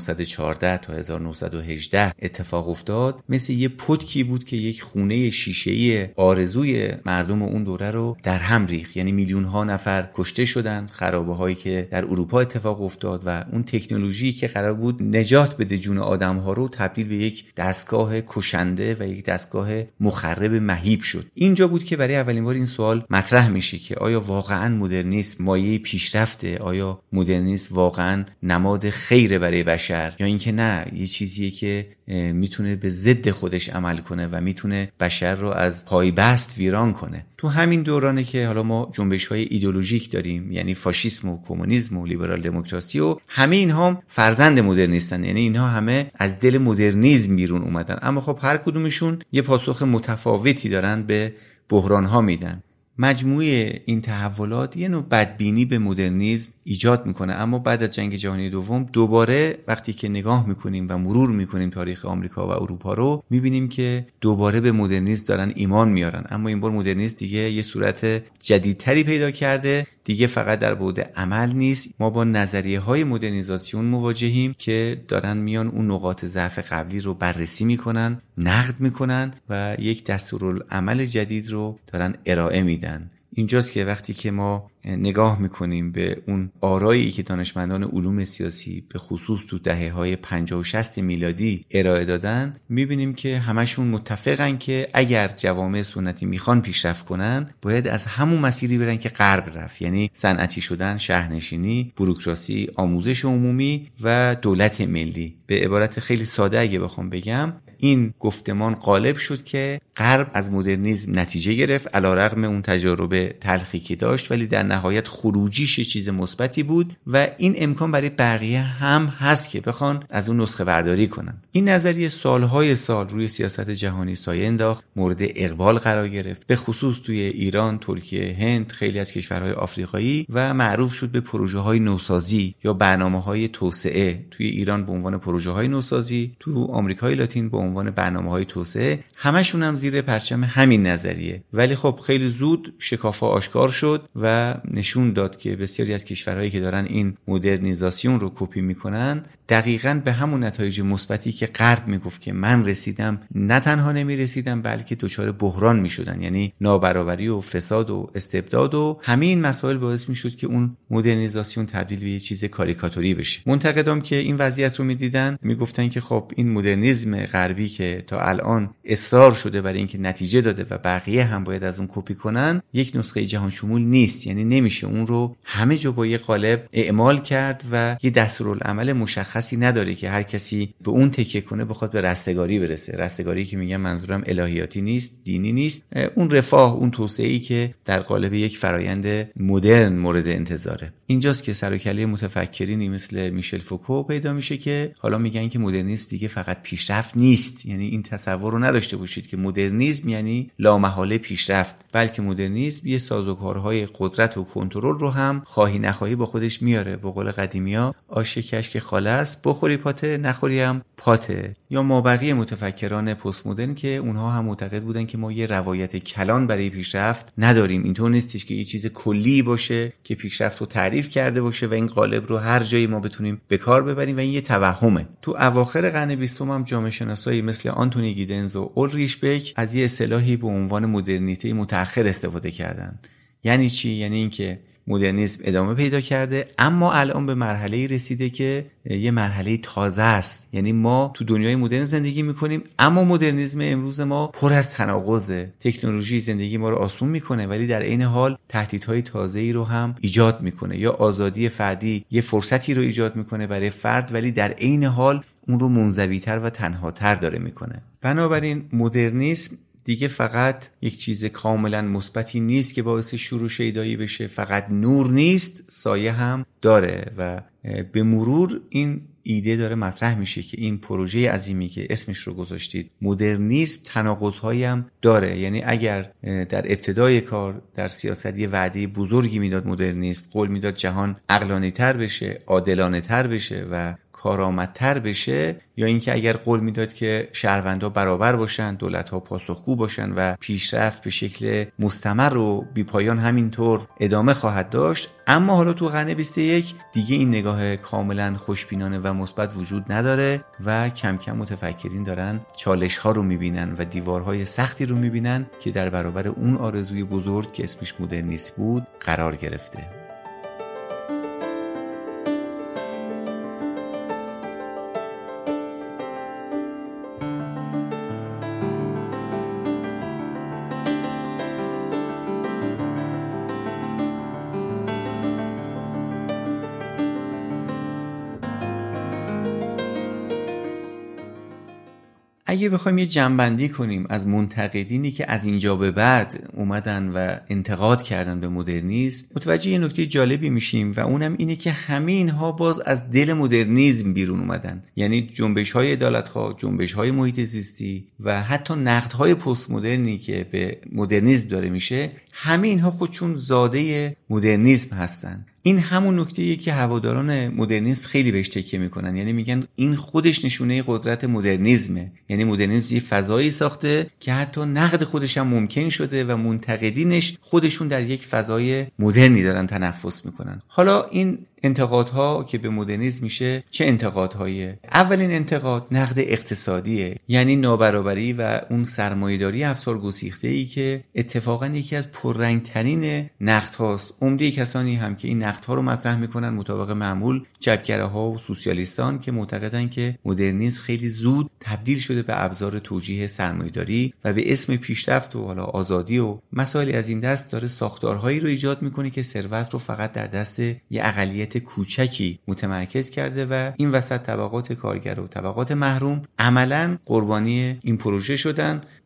1914 تا 1918 اتفاق افتاد مثل یه پتکی بود که یک خونه شیشه‌ای آرزوی مردم اون دوره رو در هم ریخت. یعنی میلیون ها نفر کشته شدن، خرابه‌هایی که در اروپا اتفاق افتاد و اون تکنولوژی که قرار بود نجات بده جون آدم‌ها رو تبدیل به یک دستگاه کشنده و یک دستگاه مخرب مهیب شد. اینجا بود که برای اولین بار این سوال مطرح میشه که آیا واقعاً مدرنیسم مایه پیشرفته؟ آیا مدرنیسم واقعاً نماد خیر برای بشر یا اینکه نه یه چیزیه که میتونه به ضد خودش عمل کنه و میتونه بشر رو از پایبست ویران کنه؟ تو همین دورانه که حالا ما جنبش‌های ایدئولوژیک داریم، یعنی فاشیسم و کمونیسم و لیبرال دموکراسی و همه اینها هم فرزند مدرنیستن. یعنی اینها همه از دل مدرنیسم بیرون اومدن، اما خب هر کدومشون یه پاسخ متفاوتی دارن به بحران‌ها میدن. مجموعه این تحولات یه نوع بدبینی به مدرنیسم ایجاد میکنه. اما بعد از جنگ جهانی دوم دوباره وقتی که نگاه میکنیم و مرور میکنیم تاریخ آمریکا و اروپا رو میبینیم که دوباره به مدرنیسم دارن ایمان میارن. اما این بار مدرنیسم دیگه یه صورت جدیدتری پیدا کرده، دیگه فقط در بعد عمل نیست. ما با نظریه های مدرنیزاسیون مواجهیم که دارن میان اون نقاط ضعف قبلی رو بررسی میکنن، نقد میکنن و یک دستورالعمل جدید رو دارن ارائه میدن. اینجاست که وقتی که ما نگاه میکنیم به اون آرایی که دانشمندان علوم سیاسی به خصوص تو دهه‌های 50 و 60 میلادی ارائه دادن میبینیم که همشون متفقن که اگر جوامع سنتی میخوان پیشرفت کنن باید از همون مسیری برن که غرب رفت. یعنی صنعتی شدن، شهرنشینی، بوروکراسی، آموزش عمومی و دولت ملی. به عبارت خیلی ساده اگه بخوام بگم این گفتمان غالب شد که غرب از مدرنیسم نتیجه گرفت علیرغم اون تجارب تلخی که داشت، ولی در نهایت خروجیش چیز مثبتی بود و این امکان برای بقیه هم هست که بخوان از اون نسخه برداری کنن. این نظریه سالهای سال روی سیاست جهانی سایه انداخت، مورد اقبال قرار گرفت، به خصوص توی ایران، ترکیه، هند، خیلی از کشورهای آفریقایی و معروف شد به پروژه‌های نوسازی یا برنامه‌های توسعه. توی ایران به عنوان پروژه‌های نوسازی، تو آمریکای لاتین به عنوان برنامه‌های توسعه، همشون هم زیر پرچم همین نظریه. ولی خب خیلی زود شکاف‌ها آشکار شد و نشون داد که بسیاری از کشورهایی که دارن این مدرنیزاسیون رو کپی میکنن دقیقاً به همون نتایج مثبتی که غرب میگفت که من رسیدم، نه تنها نمیرسیدن بلکه دچار بحران میشدن، یعنی نابرابری و فساد و استبداد و همه این مسائل باعث میشد که اون مدرنیزاسیون تبدیل به یه چیز کاریکاتوری بشه. منتقدام که این وضعیت رو میدیدن میگفتن که خب این مدرنیسم غربی که تا الان اصرار شده برای اینکه نتیجه داده و بقیه هم باید از اون کپی کنن، یک نسخه جهان شمول نیست، یعنی نمیشه اون رو همه جا با یه قالب اعمال کرد و یه دستورالعمل مشخصی نداره که هر کسی به اون تکیه کنه بخواد به رستگاری برسه. رستگاری که میگم منظورم الهیاتی نیست، دینی نیست، اون رفاه، اون توسعه‌ای که در قالب یک فرایند مدرن مورد انتظاره. اینجاست که سر و کله متفکرینی مثل میشل فوکو پیدا میشه که حالا میگن که مدرنیسم دیگه فقط پیشرفت نیست، یعنی این تصور رو نداشته باشید که مدرنیسم یعنی لامحاله پیشرفت، بلکه مدرنیسم یه سازوکارهای قدرت و کنترل رو هم خواهی نخواهی با خودش میاره. به قول قدیمی‌ها آش کشک خاله است، بخوری پاته نخوری هم پاته. یا مابقی متفکران پست مدرن که اونها هم معتقد بودن که ما یه روایت کلان برای پیشرفت نداریم، اینطور نیستش که یه چیز کلی باشه که پیشرفت رو تعریف کرده باشه و این قالب رو هر جایی ما بتونیم به کار ببریم و این یه توهمه. تو اواخر قرن 20 هم جامعه شناسایی مثل آنتونی گیدنز و اولریش بک از یه اصطلاحی به عنوان مدرنیته متأخر استفاده کردن. یعنی چی؟ یعنی اینکه مدرنیسم ادامه پیدا کرده اما الان به مرحله‌ای رسیده که یه مرحله تازه است. یعنی ما تو دنیای مدرن زندگی میکنیم اما مدرنیسم امروز ما پر از تناقضه. تکنولوژی زندگی ما رو آسون میکنه ولی در عین حال تهدیدهای تازه‌ای رو هم ایجاد میکنه. یا آزادی فردی یه فرصتی رو ایجاد میکنه برای فرد ولی در عین حال اون رو منزوی‌تر و تنهاتر داره میکنه. بنابراین مدرنیسم دیگه فقط یک چیز کاملا مثبتی نیست که باعث شور و شیدایی بشه، فقط نور نیست، سایه هم داره و به مرور این ایده داره مطرح میشه که این پروژه عظیمی که اسمش رو گذاشتید مدرنیسم تناقض‌هایی هم داره. یعنی اگر در ابتدای کار در سیاست یه وعده بزرگی میداد مدرنیسم، قول میداد جهان عقلانی‌تر بشه، عادلانه‌تر بشه و کارآمدتر بشه، یا اینکه اگر قول میداد که شهروندها برابر باشن، دولت‌ها پاسخگو باشن و پیشرفت به شکل مستمر و بیپایان همینطور ادامه خواهد داشت، اما حالا تو قرن 21 دیگه این نگاه کاملا خوشبینانه و مثبت وجود نداره و کم کم متفکرین دارن چالش‌ها رو میبینن و دیوارهای سختی رو میبینن که در برابر اون آرزوی بزرگ که اسمش مدرنیسم بود قرار گرفته. اگه بخوایم یه جمع‌بندی کنیم از منتقدینی که از اینجا به بعد اومدن و انتقاد کردن به مدرنیسم، متوجه یه نکته جالبی میشیم و اونم اینه که همه اینها باز از دل مدرنیسم بیرون اومدن. یعنی جنبش‌های عدالت‌خواه، جنبش‌های محیط زیستی و حتی نقدهای پست مدرنی که به مدرنیسم داره میشه، همه اینها خودشون زاده مدرنیسم هستن. این همون نکته‌ایه که هواداران مدرنیسم خیلی بهش تکیه میکنن، یعنی میگن این خودش نشونه قدرت مدرنیسمه. یعنی مدرنیسم یه فضایی ساخته که حتی نقد خودش هم ممکن شده و منتقدینش خودشون در یک فضای مدرنی دارن تنفس میکنن. حالا این انتقادها که به مدرنیسم میشه چه انتقادهاییه؟ اولین انتقاد نقد اقتصادیه، یعنی نابرابری و اون سرمایه‌داری افسار گسیخته‌ای که اتفاقا یکی از پررنگ‌ترین نقدهاست. عمده کسانی هم که این نقدها رو مطرح میکنن مطابق معمول جبگره‌ها و سوسیالیستان که معتقدن که مدرنیسم خیلی زود تبدیل شده به ابزار توجیه سرمایه‌داری و به اسم پیشرفت و حالا آزادی و مسائلی از این دست داره ساختارهایی رو ایجاد میکنه که ثروت رو فقط در دست یه اقلیت کوچکی متمرکز کرده و این وسط طبقات کارگر و طبقات محروم عملاً قربانی این پروژه شدن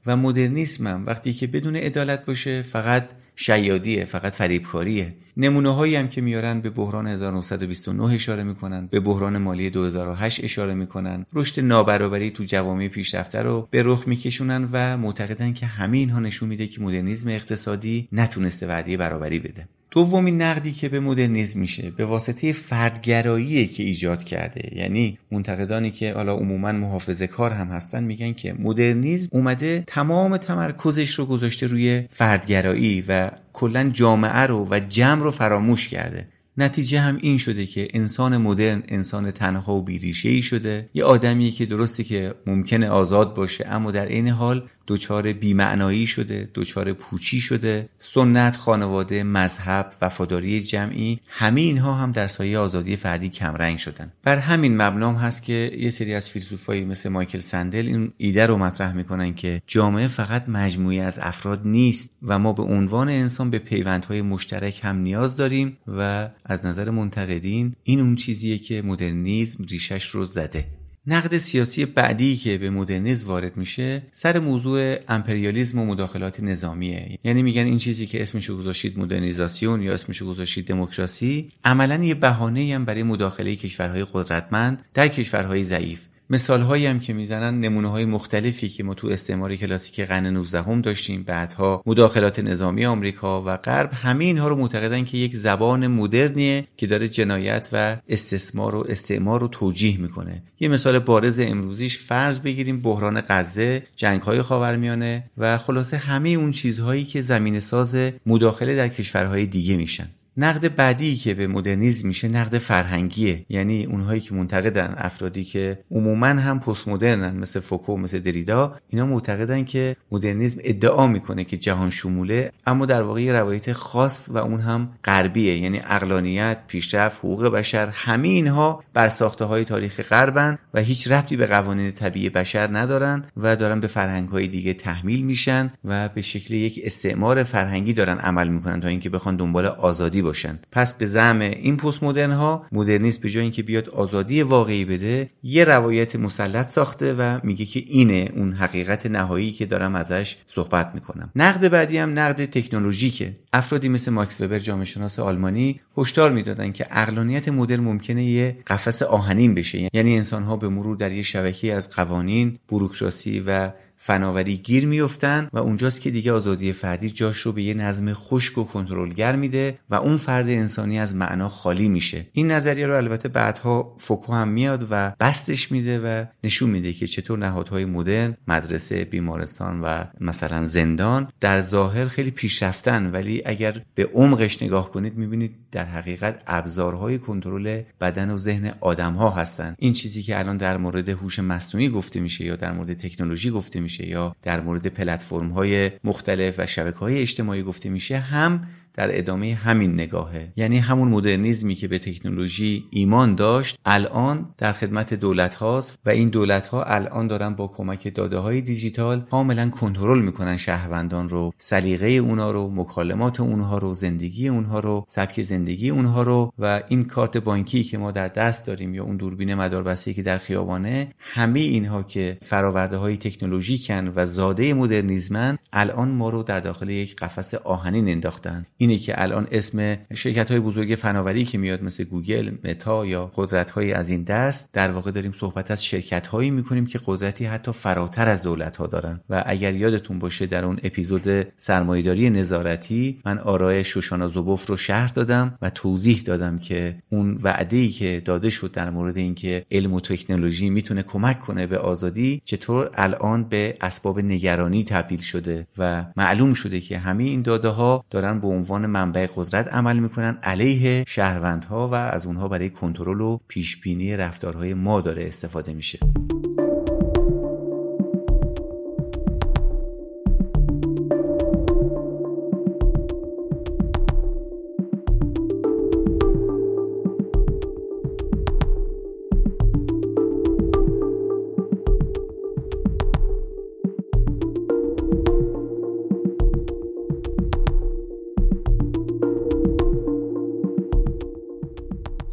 و مدرنیسم هم وقتی که بدون عدالت باشه فقط شیادیه، فقط فریبکاریه. نمونه هایی هم که میارن به بحران 1929 اشاره میکنن، به بحران مالی 2008 اشاره میکنن، رشد نابرابری تو جوامع پیشرفته رو به رخ میکشونن و معتقدن که همه اینها نشون میده که مدرنیسم اقتصادی نتونسته وعده برابری بده. دومین نقدی که به مدرنیسم میشه به واسطه فردگرایی که ایجاد کرده، یعنی منتقدانی که حالا عموما محافظه‌کار هم هستن میگن که مدرنیسم اومده تمام تمرکزش رو گذاشته روی فردگرایی و کلا جامعه رو و جمع رو فراموش کرده. نتیجه هم این شده که انسان مدرن انسان تنها و بیریشه‌ای شده، یه آدمی که درسته که ممکنه آزاد باشه اما در این حال دوچار بی‌معنایی شده، دوچار پوچی شده. سنت، خانواده، مذهب، وفاداری جمعی، همه اینها هم در سایه آزادی فردی کمرنگ شدن. بر همین مبنا هست که یه سری از فیلسوفایی مثل مایکل سندل این ایده رو مطرح میکنن که جامعه فقط مجموعی از افراد نیست و ما به عنوان انسان به پیوندهای مشترک هم نیاز داریم و از نظر منتقدین این اون چیزیه که مدرنیسم ریشش رو زده. نقد سیاسی بعدی که به مدرنیسم وارد میشه سر موضوع امپریالیسم و مداخلات نظامیه. یعنی میگن این چیزی که اسمشو گذاشتید مدرنیزاسیون یا اسمشو گذاشتید دموکراسی، عملاً یه بهانه‌ای هم برای مداخله کشورهای قدرتمند در کشورهای ضعیف. مثال‌هایی هم که میزنن نمونه‌های مختلفی که ما تو استعمار کلاسیک قرن 19 داشتیم، بعدها مداخلات نظامی آمریکا و غرب، همه اینها رو معتقدن که یک زبان مدرنیه که داره جنایت و استثمار و استعمار رو توجیه میکنه. یه مثال بارز امروزیش فرض بگیریم بحران غزه، جنگ‌های خاورمیانه و خلاصه همه اون چیزهایی که زمینه‌ساز مداخله در کشورهای دیگه میشن. نقد بعدی که به مدرنیسم میشه نقد فرهنگیه، یعنی اونهایی که منتقدن، افرادی که عموما هم پست مدرنن مثل فوکو، مثل دریدا، اینا معتقدن که مدرنیسم ادعا میکنه که جهان شموله اما در واقع یه روایت خاص و اون هم غربیه، یعنی عقلانیت، پیشرفت، حقوق بشر، همه اینها بر ساخته‌های تاریخ غربن و هیچ ربطی به قوانین طبیعی بشر ندارن و دارن به فرهنگ‌های دیگه تحمیل میشن و به شکل یک استعمار فرهنگی دارن عمل میکنن تا اینکه بخوان دنبال آزادی باشن. پس به زعم این پست مدرن ها مدرنیسم به جای اینکه بیاد آزادی واقعی بده، یه روایت مسلط ساخته و میگه که اینه اون حقیقت نهایی که دارم ازش صحبت میکنم. نقد بعدی هم نقد تکنولوژیکه. افرادی مثل ماکس وبر، جامعه شناس آلمانی، هشدار میدادن که عقلانیت مدرن ممکنه یه قفس آهنین بشه، یعنی انسان ها به مرور در یه شبکه از قوانین، بوروکراسی و فناوری گیر میافتن و اونجاست که دیگه آزادی فردی جاش رو به یه نظم خشک و کنترلگر میده و اون فرد انسانی از معنا خالی میشه. این نظریه رو البته بعدها فوکو هم میاد و بستش میده و نشون میده که چطور نهادهای مدرن، مدرسه، بیمارستان و مثلا زندان در ظاهر خیلی پیشرفتن، ولی اگر به عمقش نگاه کنید میبینید در حقیقت ابزارهای کنترل بدن و ذهن آدم‌ها هستن. این چیزی که الان در مورد هوش مصنوعی گفته میشه یا در مورد تکنولوژی گفته میشه یا در مورد پلتفرم‌های مختلف و شبکه‌های اجتماعی گفته میشه هم در ادامه همین نگاهه. یعنی همون مدرنیسمی که به تکنولوژی ایمان داشت الان در خدمت دولت هاست و این دولت ها الان دارن با کمک داده های دیجیتال کاملا کنترل میکنن شهروندان رو، سلیقه اونا رو، مکالمات اونها رو، زندگی اونها رو، سبک زندگی اونها رو. و این کارت بانکی که ما در دست داریم یا اون دوربین مداربسته که در خیابانه، همه اینها که فراورده های تکنولوژیکن و زاده مدرنیسمن، الان ما رو در داخل یک قفس آهنین انداختن. اینه که الان اسم شرکت‌های بزرگ فناوری که میاد مثل گوگل، متا یا قدرت‌های از این دست، در واقع داریم صحبت از شرکت‌هایی می‌کنیم که قدرتی حتی فراتر از دولت‌ها دارن. و اگر یادتون باشه در اون اپیزود سرمایه‌داری نظارتی من آرای شوشانا زوبوف رو شرح دادم و توضیح دادم که اون وعده‌ای که داده شد در مورد اینکه علم و تکنولوژی میتونه کمک کنه به آزادی، چطور الان به اسباب نگرانی تبدیل شده و معلوم شده که همه این داده‌ها دارن به عنوان منبع قدرت عمل میکنن علیه شهروندها و از اونها برای کنترل و پیشبینی رفتارهای ما داره استفاده میشه.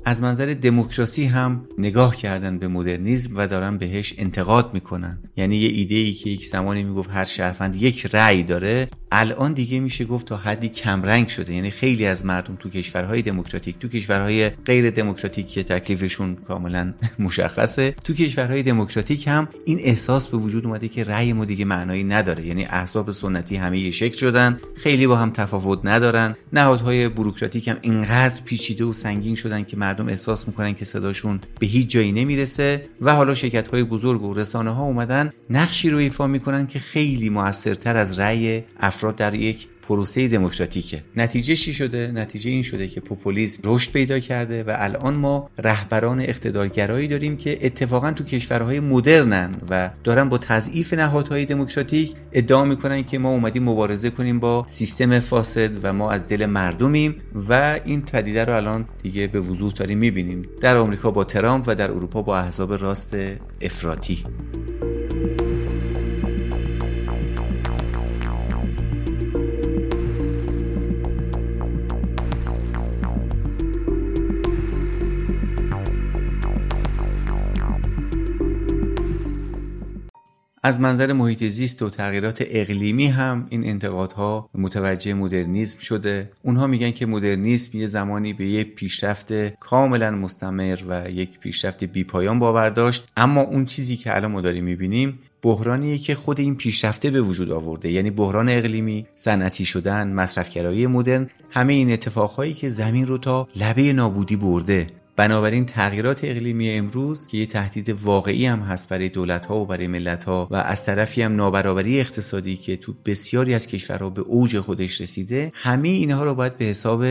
از منظر دموکراسی هم نگاه کردن به مدرنیسم و دارن بهش انتقاد میکنن. یعنی یه ایده‌ای که یک زمانی میگفت هر شهروند یک رأی داره، الان دیگه میشه گفت تا حدی کمرنگ شده. یعنی خیلی از مردم تو کشورهای دموکراتیک، تو کشورهای غیر دموکراتیک که تکلیفشون کاملا مشخصه، تو کشورهای دموکراتیک هم این احساس به وجود اومده که رأی ما دیگه معنایی نداره. یعنی احزاب سنتی همه یه شکل شدن، خیلی با هم تفاوت ندارن. نهادهای بوروکراتیک هم اینقدر پیچیده و سنگین شدن که مردم احساس میکنن که صداشون به هیچ جایی نمیرسه و حالا شرکت‌های بزرگ و رسانه‌ها اومدن نقشی رو ایفا میکنن که خیلی موثرتر از رأی افراد در یک پروسه دموکراتیکه. نتیجه چی شده؟ نتیجه این شده که پوپولیسم رشد پیدا کرده و الان ما رهبران اقتدارگرایی داریم که اتفاقا تو کشورهای مدرنن و دارن با تضعیف نهادهای دموکراتیک ادعا میکنن که ما اومدیم مبارزه کنیم با سیستم فاسد و ما از دل مردمیم و این پدیده رو الان دیگه به وضوح داریم میبینیم در آمریکا با ترامپ و در اروپا با احزاب راست افراطی. از منظر محیط زیست و تغییرات اقلیمی هم این انتقادها متوجه مدرنیسم شده. اونها میگن که مدرنیسم یه زمانی به یک پیشرفت کاملا مستمر و یک پیشرفت بیپایان باور داشت، اما اون چیزی که الان ما داریم میبینیم بحرانیه که خود این پیشرفته به وجود آورده. یعنی بحران اقلیمی، صنعتی شدن، مصرفگرایی مدرن، همه این اتفاقهایی که زمین رو تا لبه نابودی برده. بنابراین تغییرات اقلیمی امروز که یه تهدید واقعی هم هست برای دولت‌ها و برای ملت‌ها و از طرفی هم نابرابری اقتصادی که تو بسیاری از کشورها به اوج خودش رسیده، همه اینها رو باید به حساب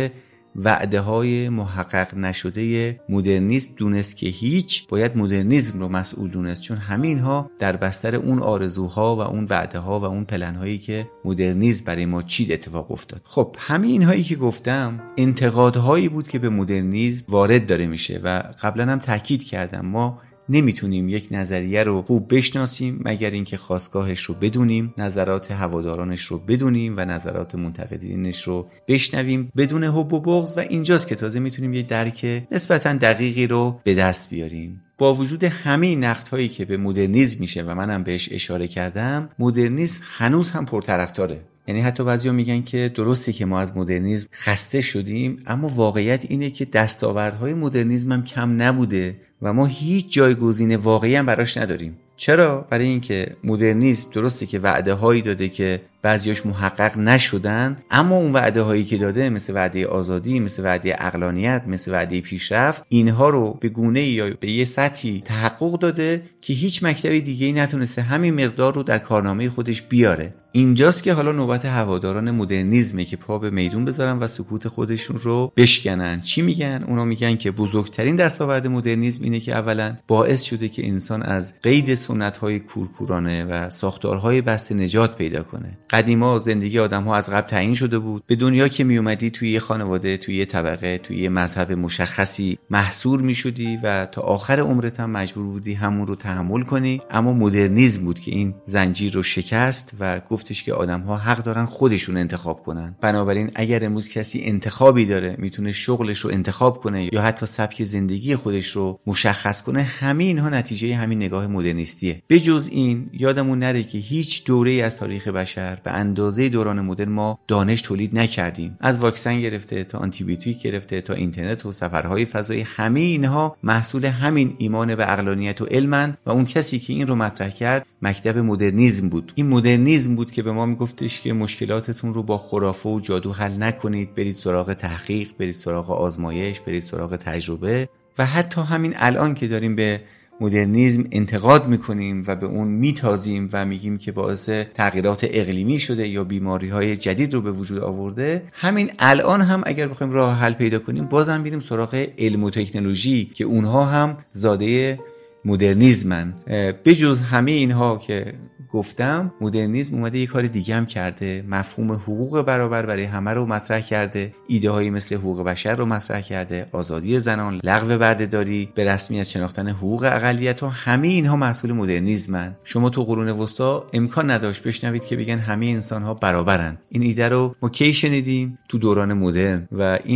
وعده‌های محقق نشده مدرنیسم دونست که هیچ، باید مدرنیسم رو مسئول دونست، چون همه اینها در بستر اون آرزوها و اون وعده‌ها و اون پلن‌هایی که مدرنیسم برای ما چید اتفاق افتاد. خب همه اینهایی که گفتم انتقادهایی بود که به مدرنیسم وارد داره میشه و قبلا هم تاکید کردم ما نمیتونیم یک نظریه رو خوب بشناسیم مگر اینکه خاستگاهش رو بدونیم، نظرات هوادارانش رو بدونیم و نظرات منتقدینش رو بشنویم بدون حب و بغض و اینجاست که تازه میتونیم یه درک نسبتاً دقیقی رو به دست بیاریم. با وجود همه نقدهایی که به مدرنیسم میشه و منم بهش اشاره کردم، مدرنیسم هنوز هم پرطرفداره. یعنی حتی بعضیا میگن که درسته که ما از مدرنیسم خسته شدیم، اما واقعیت اینه که دستاوردهای مدرنیسم هم کم نبوده و ما هیچ جایگزین واقعی هم براش نداریم. چرا؟ برای اینکه مدرنیسم درسته که وعده هایی داده که بعضیاش محقق نشدن، اما اون وعده هایی که داده مثل وعده آزادی، مثل وعده عقلانیت، مثل وعده پیشرفت، اینها رو به گونه‌ای یا به یه سطحی تحقق داده که هیچ مکتبی دیگه‌ای نتونسته همین مقدار رو در کارنامه خودش بیاره. اینجاست که حالا نوبت هواداران مدرنیسمه که پا به میدون بذارن و سکوت خودشون رو بشکنن. چی میگن؟ اونا میگن که بزرگترین دستاورد مدرنیسم اینه که اولا باعث شده که انسان از قید سنت‌های کورکورانه و ساختارهای بسته نجات پیدا کنه. قدیما زندگی آدم‌ها از قبل تعیین شده بود. به دنیا که می اومدی توی یه خانواده، توی یه طبقه، توی یه مذهب مشخصی محصور می‌شدی و تا آخر عمرت هم مجبور بودی همون رو تحمل کنی. اما مدرنیسم بود که این زنجیر رو شکست و گفتش که آدم‌ها حق دارن خودشون انتخاب کنن. بنابراین اگر امروز کسی انتخابی داره، میتونه شغلش رو انتخاب کنه یا حتی سبک زندگی خودش رو مشخص کنه، همه اینها نتیجه همین نگاه مدرنیستیه. بجز این یادمون نره که هیچ دوره‌ای از تاریخ بشر به اندازه دوران مدرن ما دانش تولید نکردیم. از واکسن گرفته تا آنتی بیوتیک گرفته تا اینترنت و سفرهای فضایی، همه اینها محصول همین ایمان به عقلانیت و علمن و اون کسی که این رو مطرح کرد مکتب مدرنیسم بود. این مدرنیسم بود که به ما میگفتش که مشکلاتتون رو با خرافه و جادو حل نکنید، برید سراغ تحقیق، برید سراغ آزمایش، برید سراغ تجربه. و حتی همین الان که داریم به مدرنیسم انتقاد میکنیم و به اون میتازیم و میگیم که باعث تغییرات اقلیمی شده یا بیماری‌های جدید رو به وجود آورده، همین الان هم اگر بخوایم راه حل پیدا کنیم بازم میریم سراغ علم و تکنولوژی که اونها هم زاده مدرنیسمن. بجز همه اینها که گفتم، مدرنیسم اومده یک کار دیگه هم کرده. مفهوم حقوق برابر برای همه رو مطرح کرده، ایده هایی مثل حقوق بشر رو مطرح کرده، آزادی زنان، لغو بردهداری، به رسمیت شناختن حقوق اقلیت، و همه اینها محصول مدرنیسمن. شما تو قرون وسطا امکان نداشت بشنوید که بگن همه انسان ها برابرن. این ایده رو ما کی شنیدیم؟ تو دوران مدرن. و این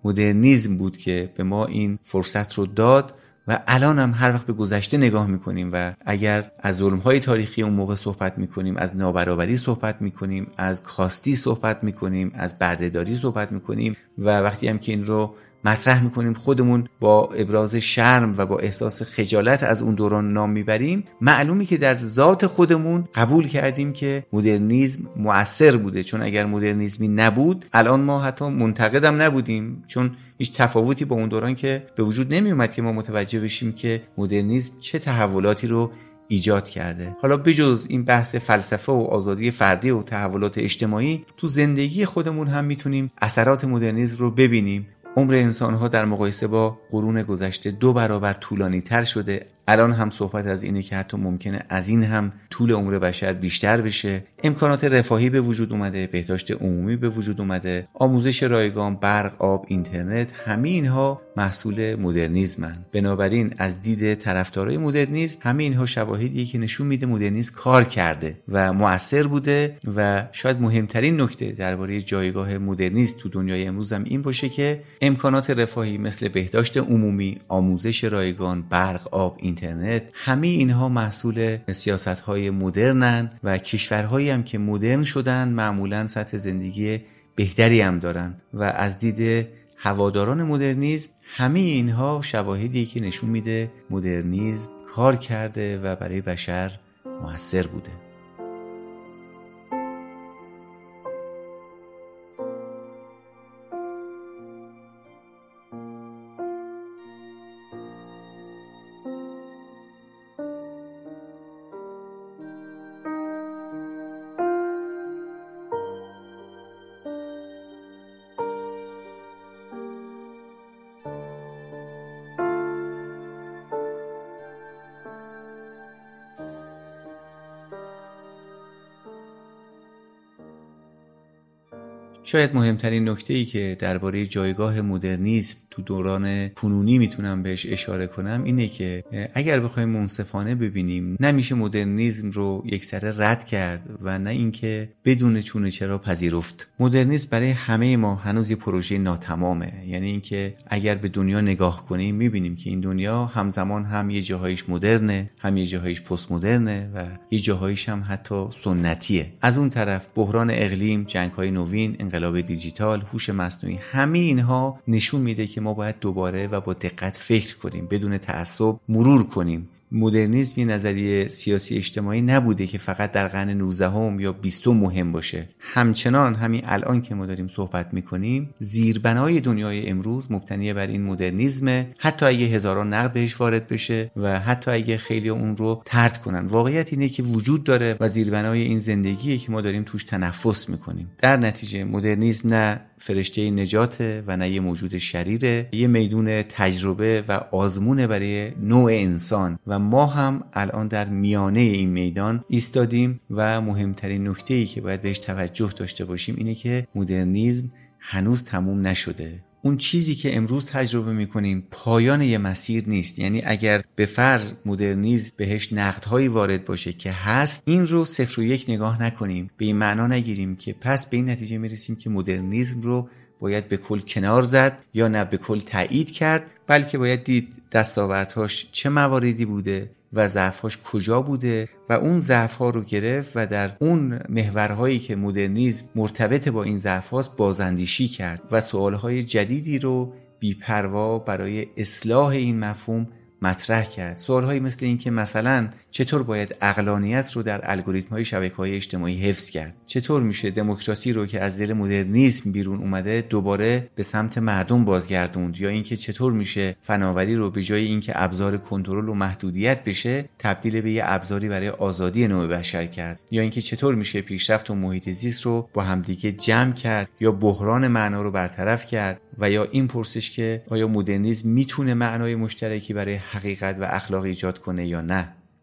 مدرنیسم بود که به ما این فرصت رو داد و الان هم هر وقت به گذشته نگاه میکنیم و اگر از ظلم‌های تاریخی اون موقع صحبت میکنیم، از نابرابری صحبت میکنیم، از کاستی صحبت میکنیم، از بردهداری صحبت میکنیم و وقتی هم که این رو مطرح میکنیم خودمون با ابراز شرم و با احساس خجالت از اون دوران نام میبریم، معلومی که در ذات خودمون قبول کردیم که مدرنیسم مؤثر بوده، چون اگر مدرنیسمی نبود الان ما حتی منتقدم نبودیم، چون هیچ تفاوتی با اون دوران که به وجود نمی اومد که ما متوجه بشیم که مدرنیسم چه تحولاتی رو ایجاد کرده. حالا بجز این بحث فلسفه و آزادی فردی و تحولات اجتماعی، تو زندگی خودمون هم میتونیم اثرات مدرنیسم رو ببینیم. عمر انسان‌ها در مقایسه با قرون گذشته 2 برابر طولانی تر شده. الان هم صحبت از اینه که حتی ممکنه از این هم طول عمر بشر بیشتر بشه. امکانات رفاهی به وجود اومده، بهداشت عمومی به وجود اومده، آموزش رایگان، برق، آب، اینترنت، همه اینها محصول مدرنیسمن. بنابراین از دید طرفدارای مدرنیسم همه اینها شواهدیه که نشون میده مدرنیسم کار کرده و مؤثر بوده و شاید مهمترین نکته درباره جایگاه مدرنیسم تو دنیای امروز هم این باشه که امکانات رفاهی مثل بهداشت عمومی، آموزش رایگان، برق، آب، اینترنت، همه اینها محصول سیاست‌های مدرنن و کشورهایی هم که مدرن شدن معمولاً سطح زندگی بهتری هم دارن و از دید هواداران مدرنیسم همه اینها شواهدی که نشون میده مدرنیسم کار کرده و برای بشر مؤثر بوده. شاید مهمترین نکته‌ای که درباره جایگاه مدرنیسم تو دوران کنونی میتونم بهش اشاره کنم اینه که اگر بخوایم منصفانه ببینیم نمیشه مدرنیسم رو یکسره رد کرد و نه اینکه بدون چون و چرا پذیرفت. مدرنیسم برای همه ما هنوز یه پروژه ناتمامه، یعنی اینکه اگر به دنیا نگاه کنیم میبینیم که این دنیا همزمان هم یه جاهایش مدرنه، هم یه جاهایش پست مدرنه و یه جاهایش هم حتی سنتیه. از اون طرف بحران اقلیم، جنگ‌های نوین، انقلاب دیجیتال، هوش مصنوعی، همه اینها نشون میده که ما باید دوباره و با دقت فکر کنیم، بدون تعصب مرور کنیم. مدرنیسم یه نظریه سیاسی اجتماعی نبوده که فقط در قرن 19 یا 20 مهم باشه. همچنان همین الان که ما داریم صحبت میکنیم زیربنای دنیای امروز مبتنی بر این مدرنیسمه، حتی اگه هزاران نقد بهش وارد بشه و حتی اگه خیلی اون رو طرد کنن. واقعیت اینه که وجود داره و زیربنای این زندگیه که ما داریم توش تنفس میکنیم. در نتیجه مدرنیسم نه فرشته نجاته و نه یه موجود شریره، یه میدون تجربه و آزمونه برای نوع انسان و ما هم الان در میانه این میدان ایستادیم و مهمترین نکته‌ای که باید بهش توجه داشته باشیم اینه که مدرنیسم هنوز تموم نشده. اون چیزی که امروز تجربه میکنیم پایان یه مسیر نیست. یعنی اگر به فرض مدرنیسم بهش نقدهایی وارد باشه که هست، این رو 0 و 1 نگاه نکنیم، به این معنا نگیریم که پس به این نتیجه میرسیم که مدرنیسم رو باید به کل کنار زد یا نه به کل تایید کرد، بلکه باید دید دستاوردهاش چه مواردی بوده و ضعف‌هاش کجا بوده و اون ضعف‌ها رو گرفت و در اون محورهایی که مدرنیسم مرتبط با این ضعف‌هاست بازاندیشی کرد و سوالهای جدیدی رو بی‌پروا برای اصلاح این مفهوم مطرح کرد. سوالهایی مثل این که مثلا چطور باید عقلانیت رو در الگوریتم‌های شبکه‌های اجتماعی حفظ کرد؟ چطور میشه دموکراسی رو که از زیر مدرنیسم بیرون اومده دوباره به سمت مردم بازگردوند؟ یا اینکه چطور میشه فناوری رو به جای اینکه ابزار کنترل و محدودیت بشه تبدیل به یه ابزاری برای آزادی نوع بشر کرد؟ یا اینکه چطور میشه پیشرفت و محیط زیست رو با همدیگه جمع کرد یا بحران معنا رو برطرف کرد؟ و یا این پرسش که آیا مدرنیسم میتونه معنای مشترکی برای حقیقت و اخلاق ایجاد کنه یا نه؟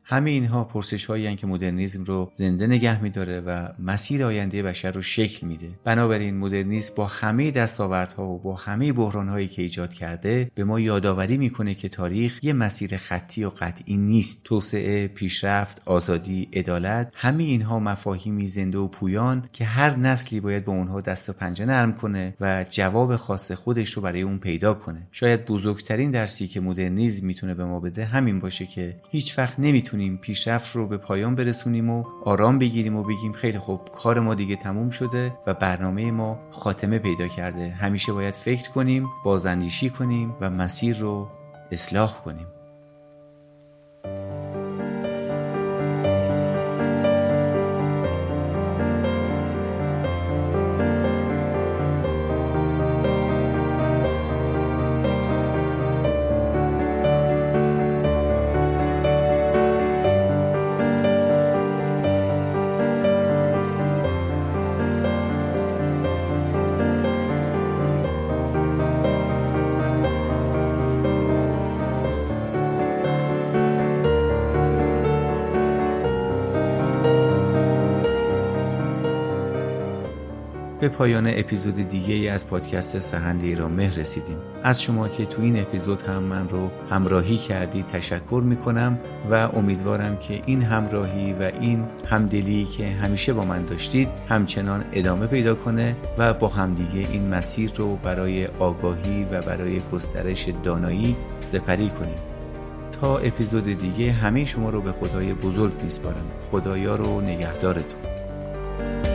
همه اینها پرسش هایی هستند که مدرنیسم رو زنده نگه می‌داره و مسیر آینده بشر رو شکل میده. بنابراین مدرنیسم با همه دستاوردها و با همه بحران‌هایی که ایجاد کرده به ما یادآوری میکنه که تاریخ یه مسیر خطی و قطعی نیست. توسعه، پیشرفت، آزادی، عدالت، همه اینها مفاهیمی زنده و پویان که هر نسلی باید با اونها دست و پنجه نرم کنه و جواب خاص خودش رو برای اون پیدا کنه. شاید بزرگترین درسی که مدرنیسم میتونه به ما بده همین باشه که هیچ وقت نمیتونیم پیشرفت رو به پایان برسونیم و آرام بگیریم و بگیم خیلی خوب کار ما دیگه تموم شده و برنامه ما خاتمه پیدا کرده. همیشه باید فکر کنیم، بازاندیشی کنیم و مسیر رو اصلاح کنیم. به پایان اپیزود دیگه از پادکست سحنده ایرانمهر رسیدیم. از شما که تو این اپیزود هم من رو همراهی کردید تشکر میکنم و امیدوارم که این همراهی و این همدلی که همیشه با من داشتید همچنان ادامه پیدا کنه و با همدیگه این مسیر رو برای آگاهی و برای گسترش دانایی سپری کنیم. تا اپیزود دیگه همه شما رو به خدای بزرگ میسپارم. خدایا رو نگهدارتون.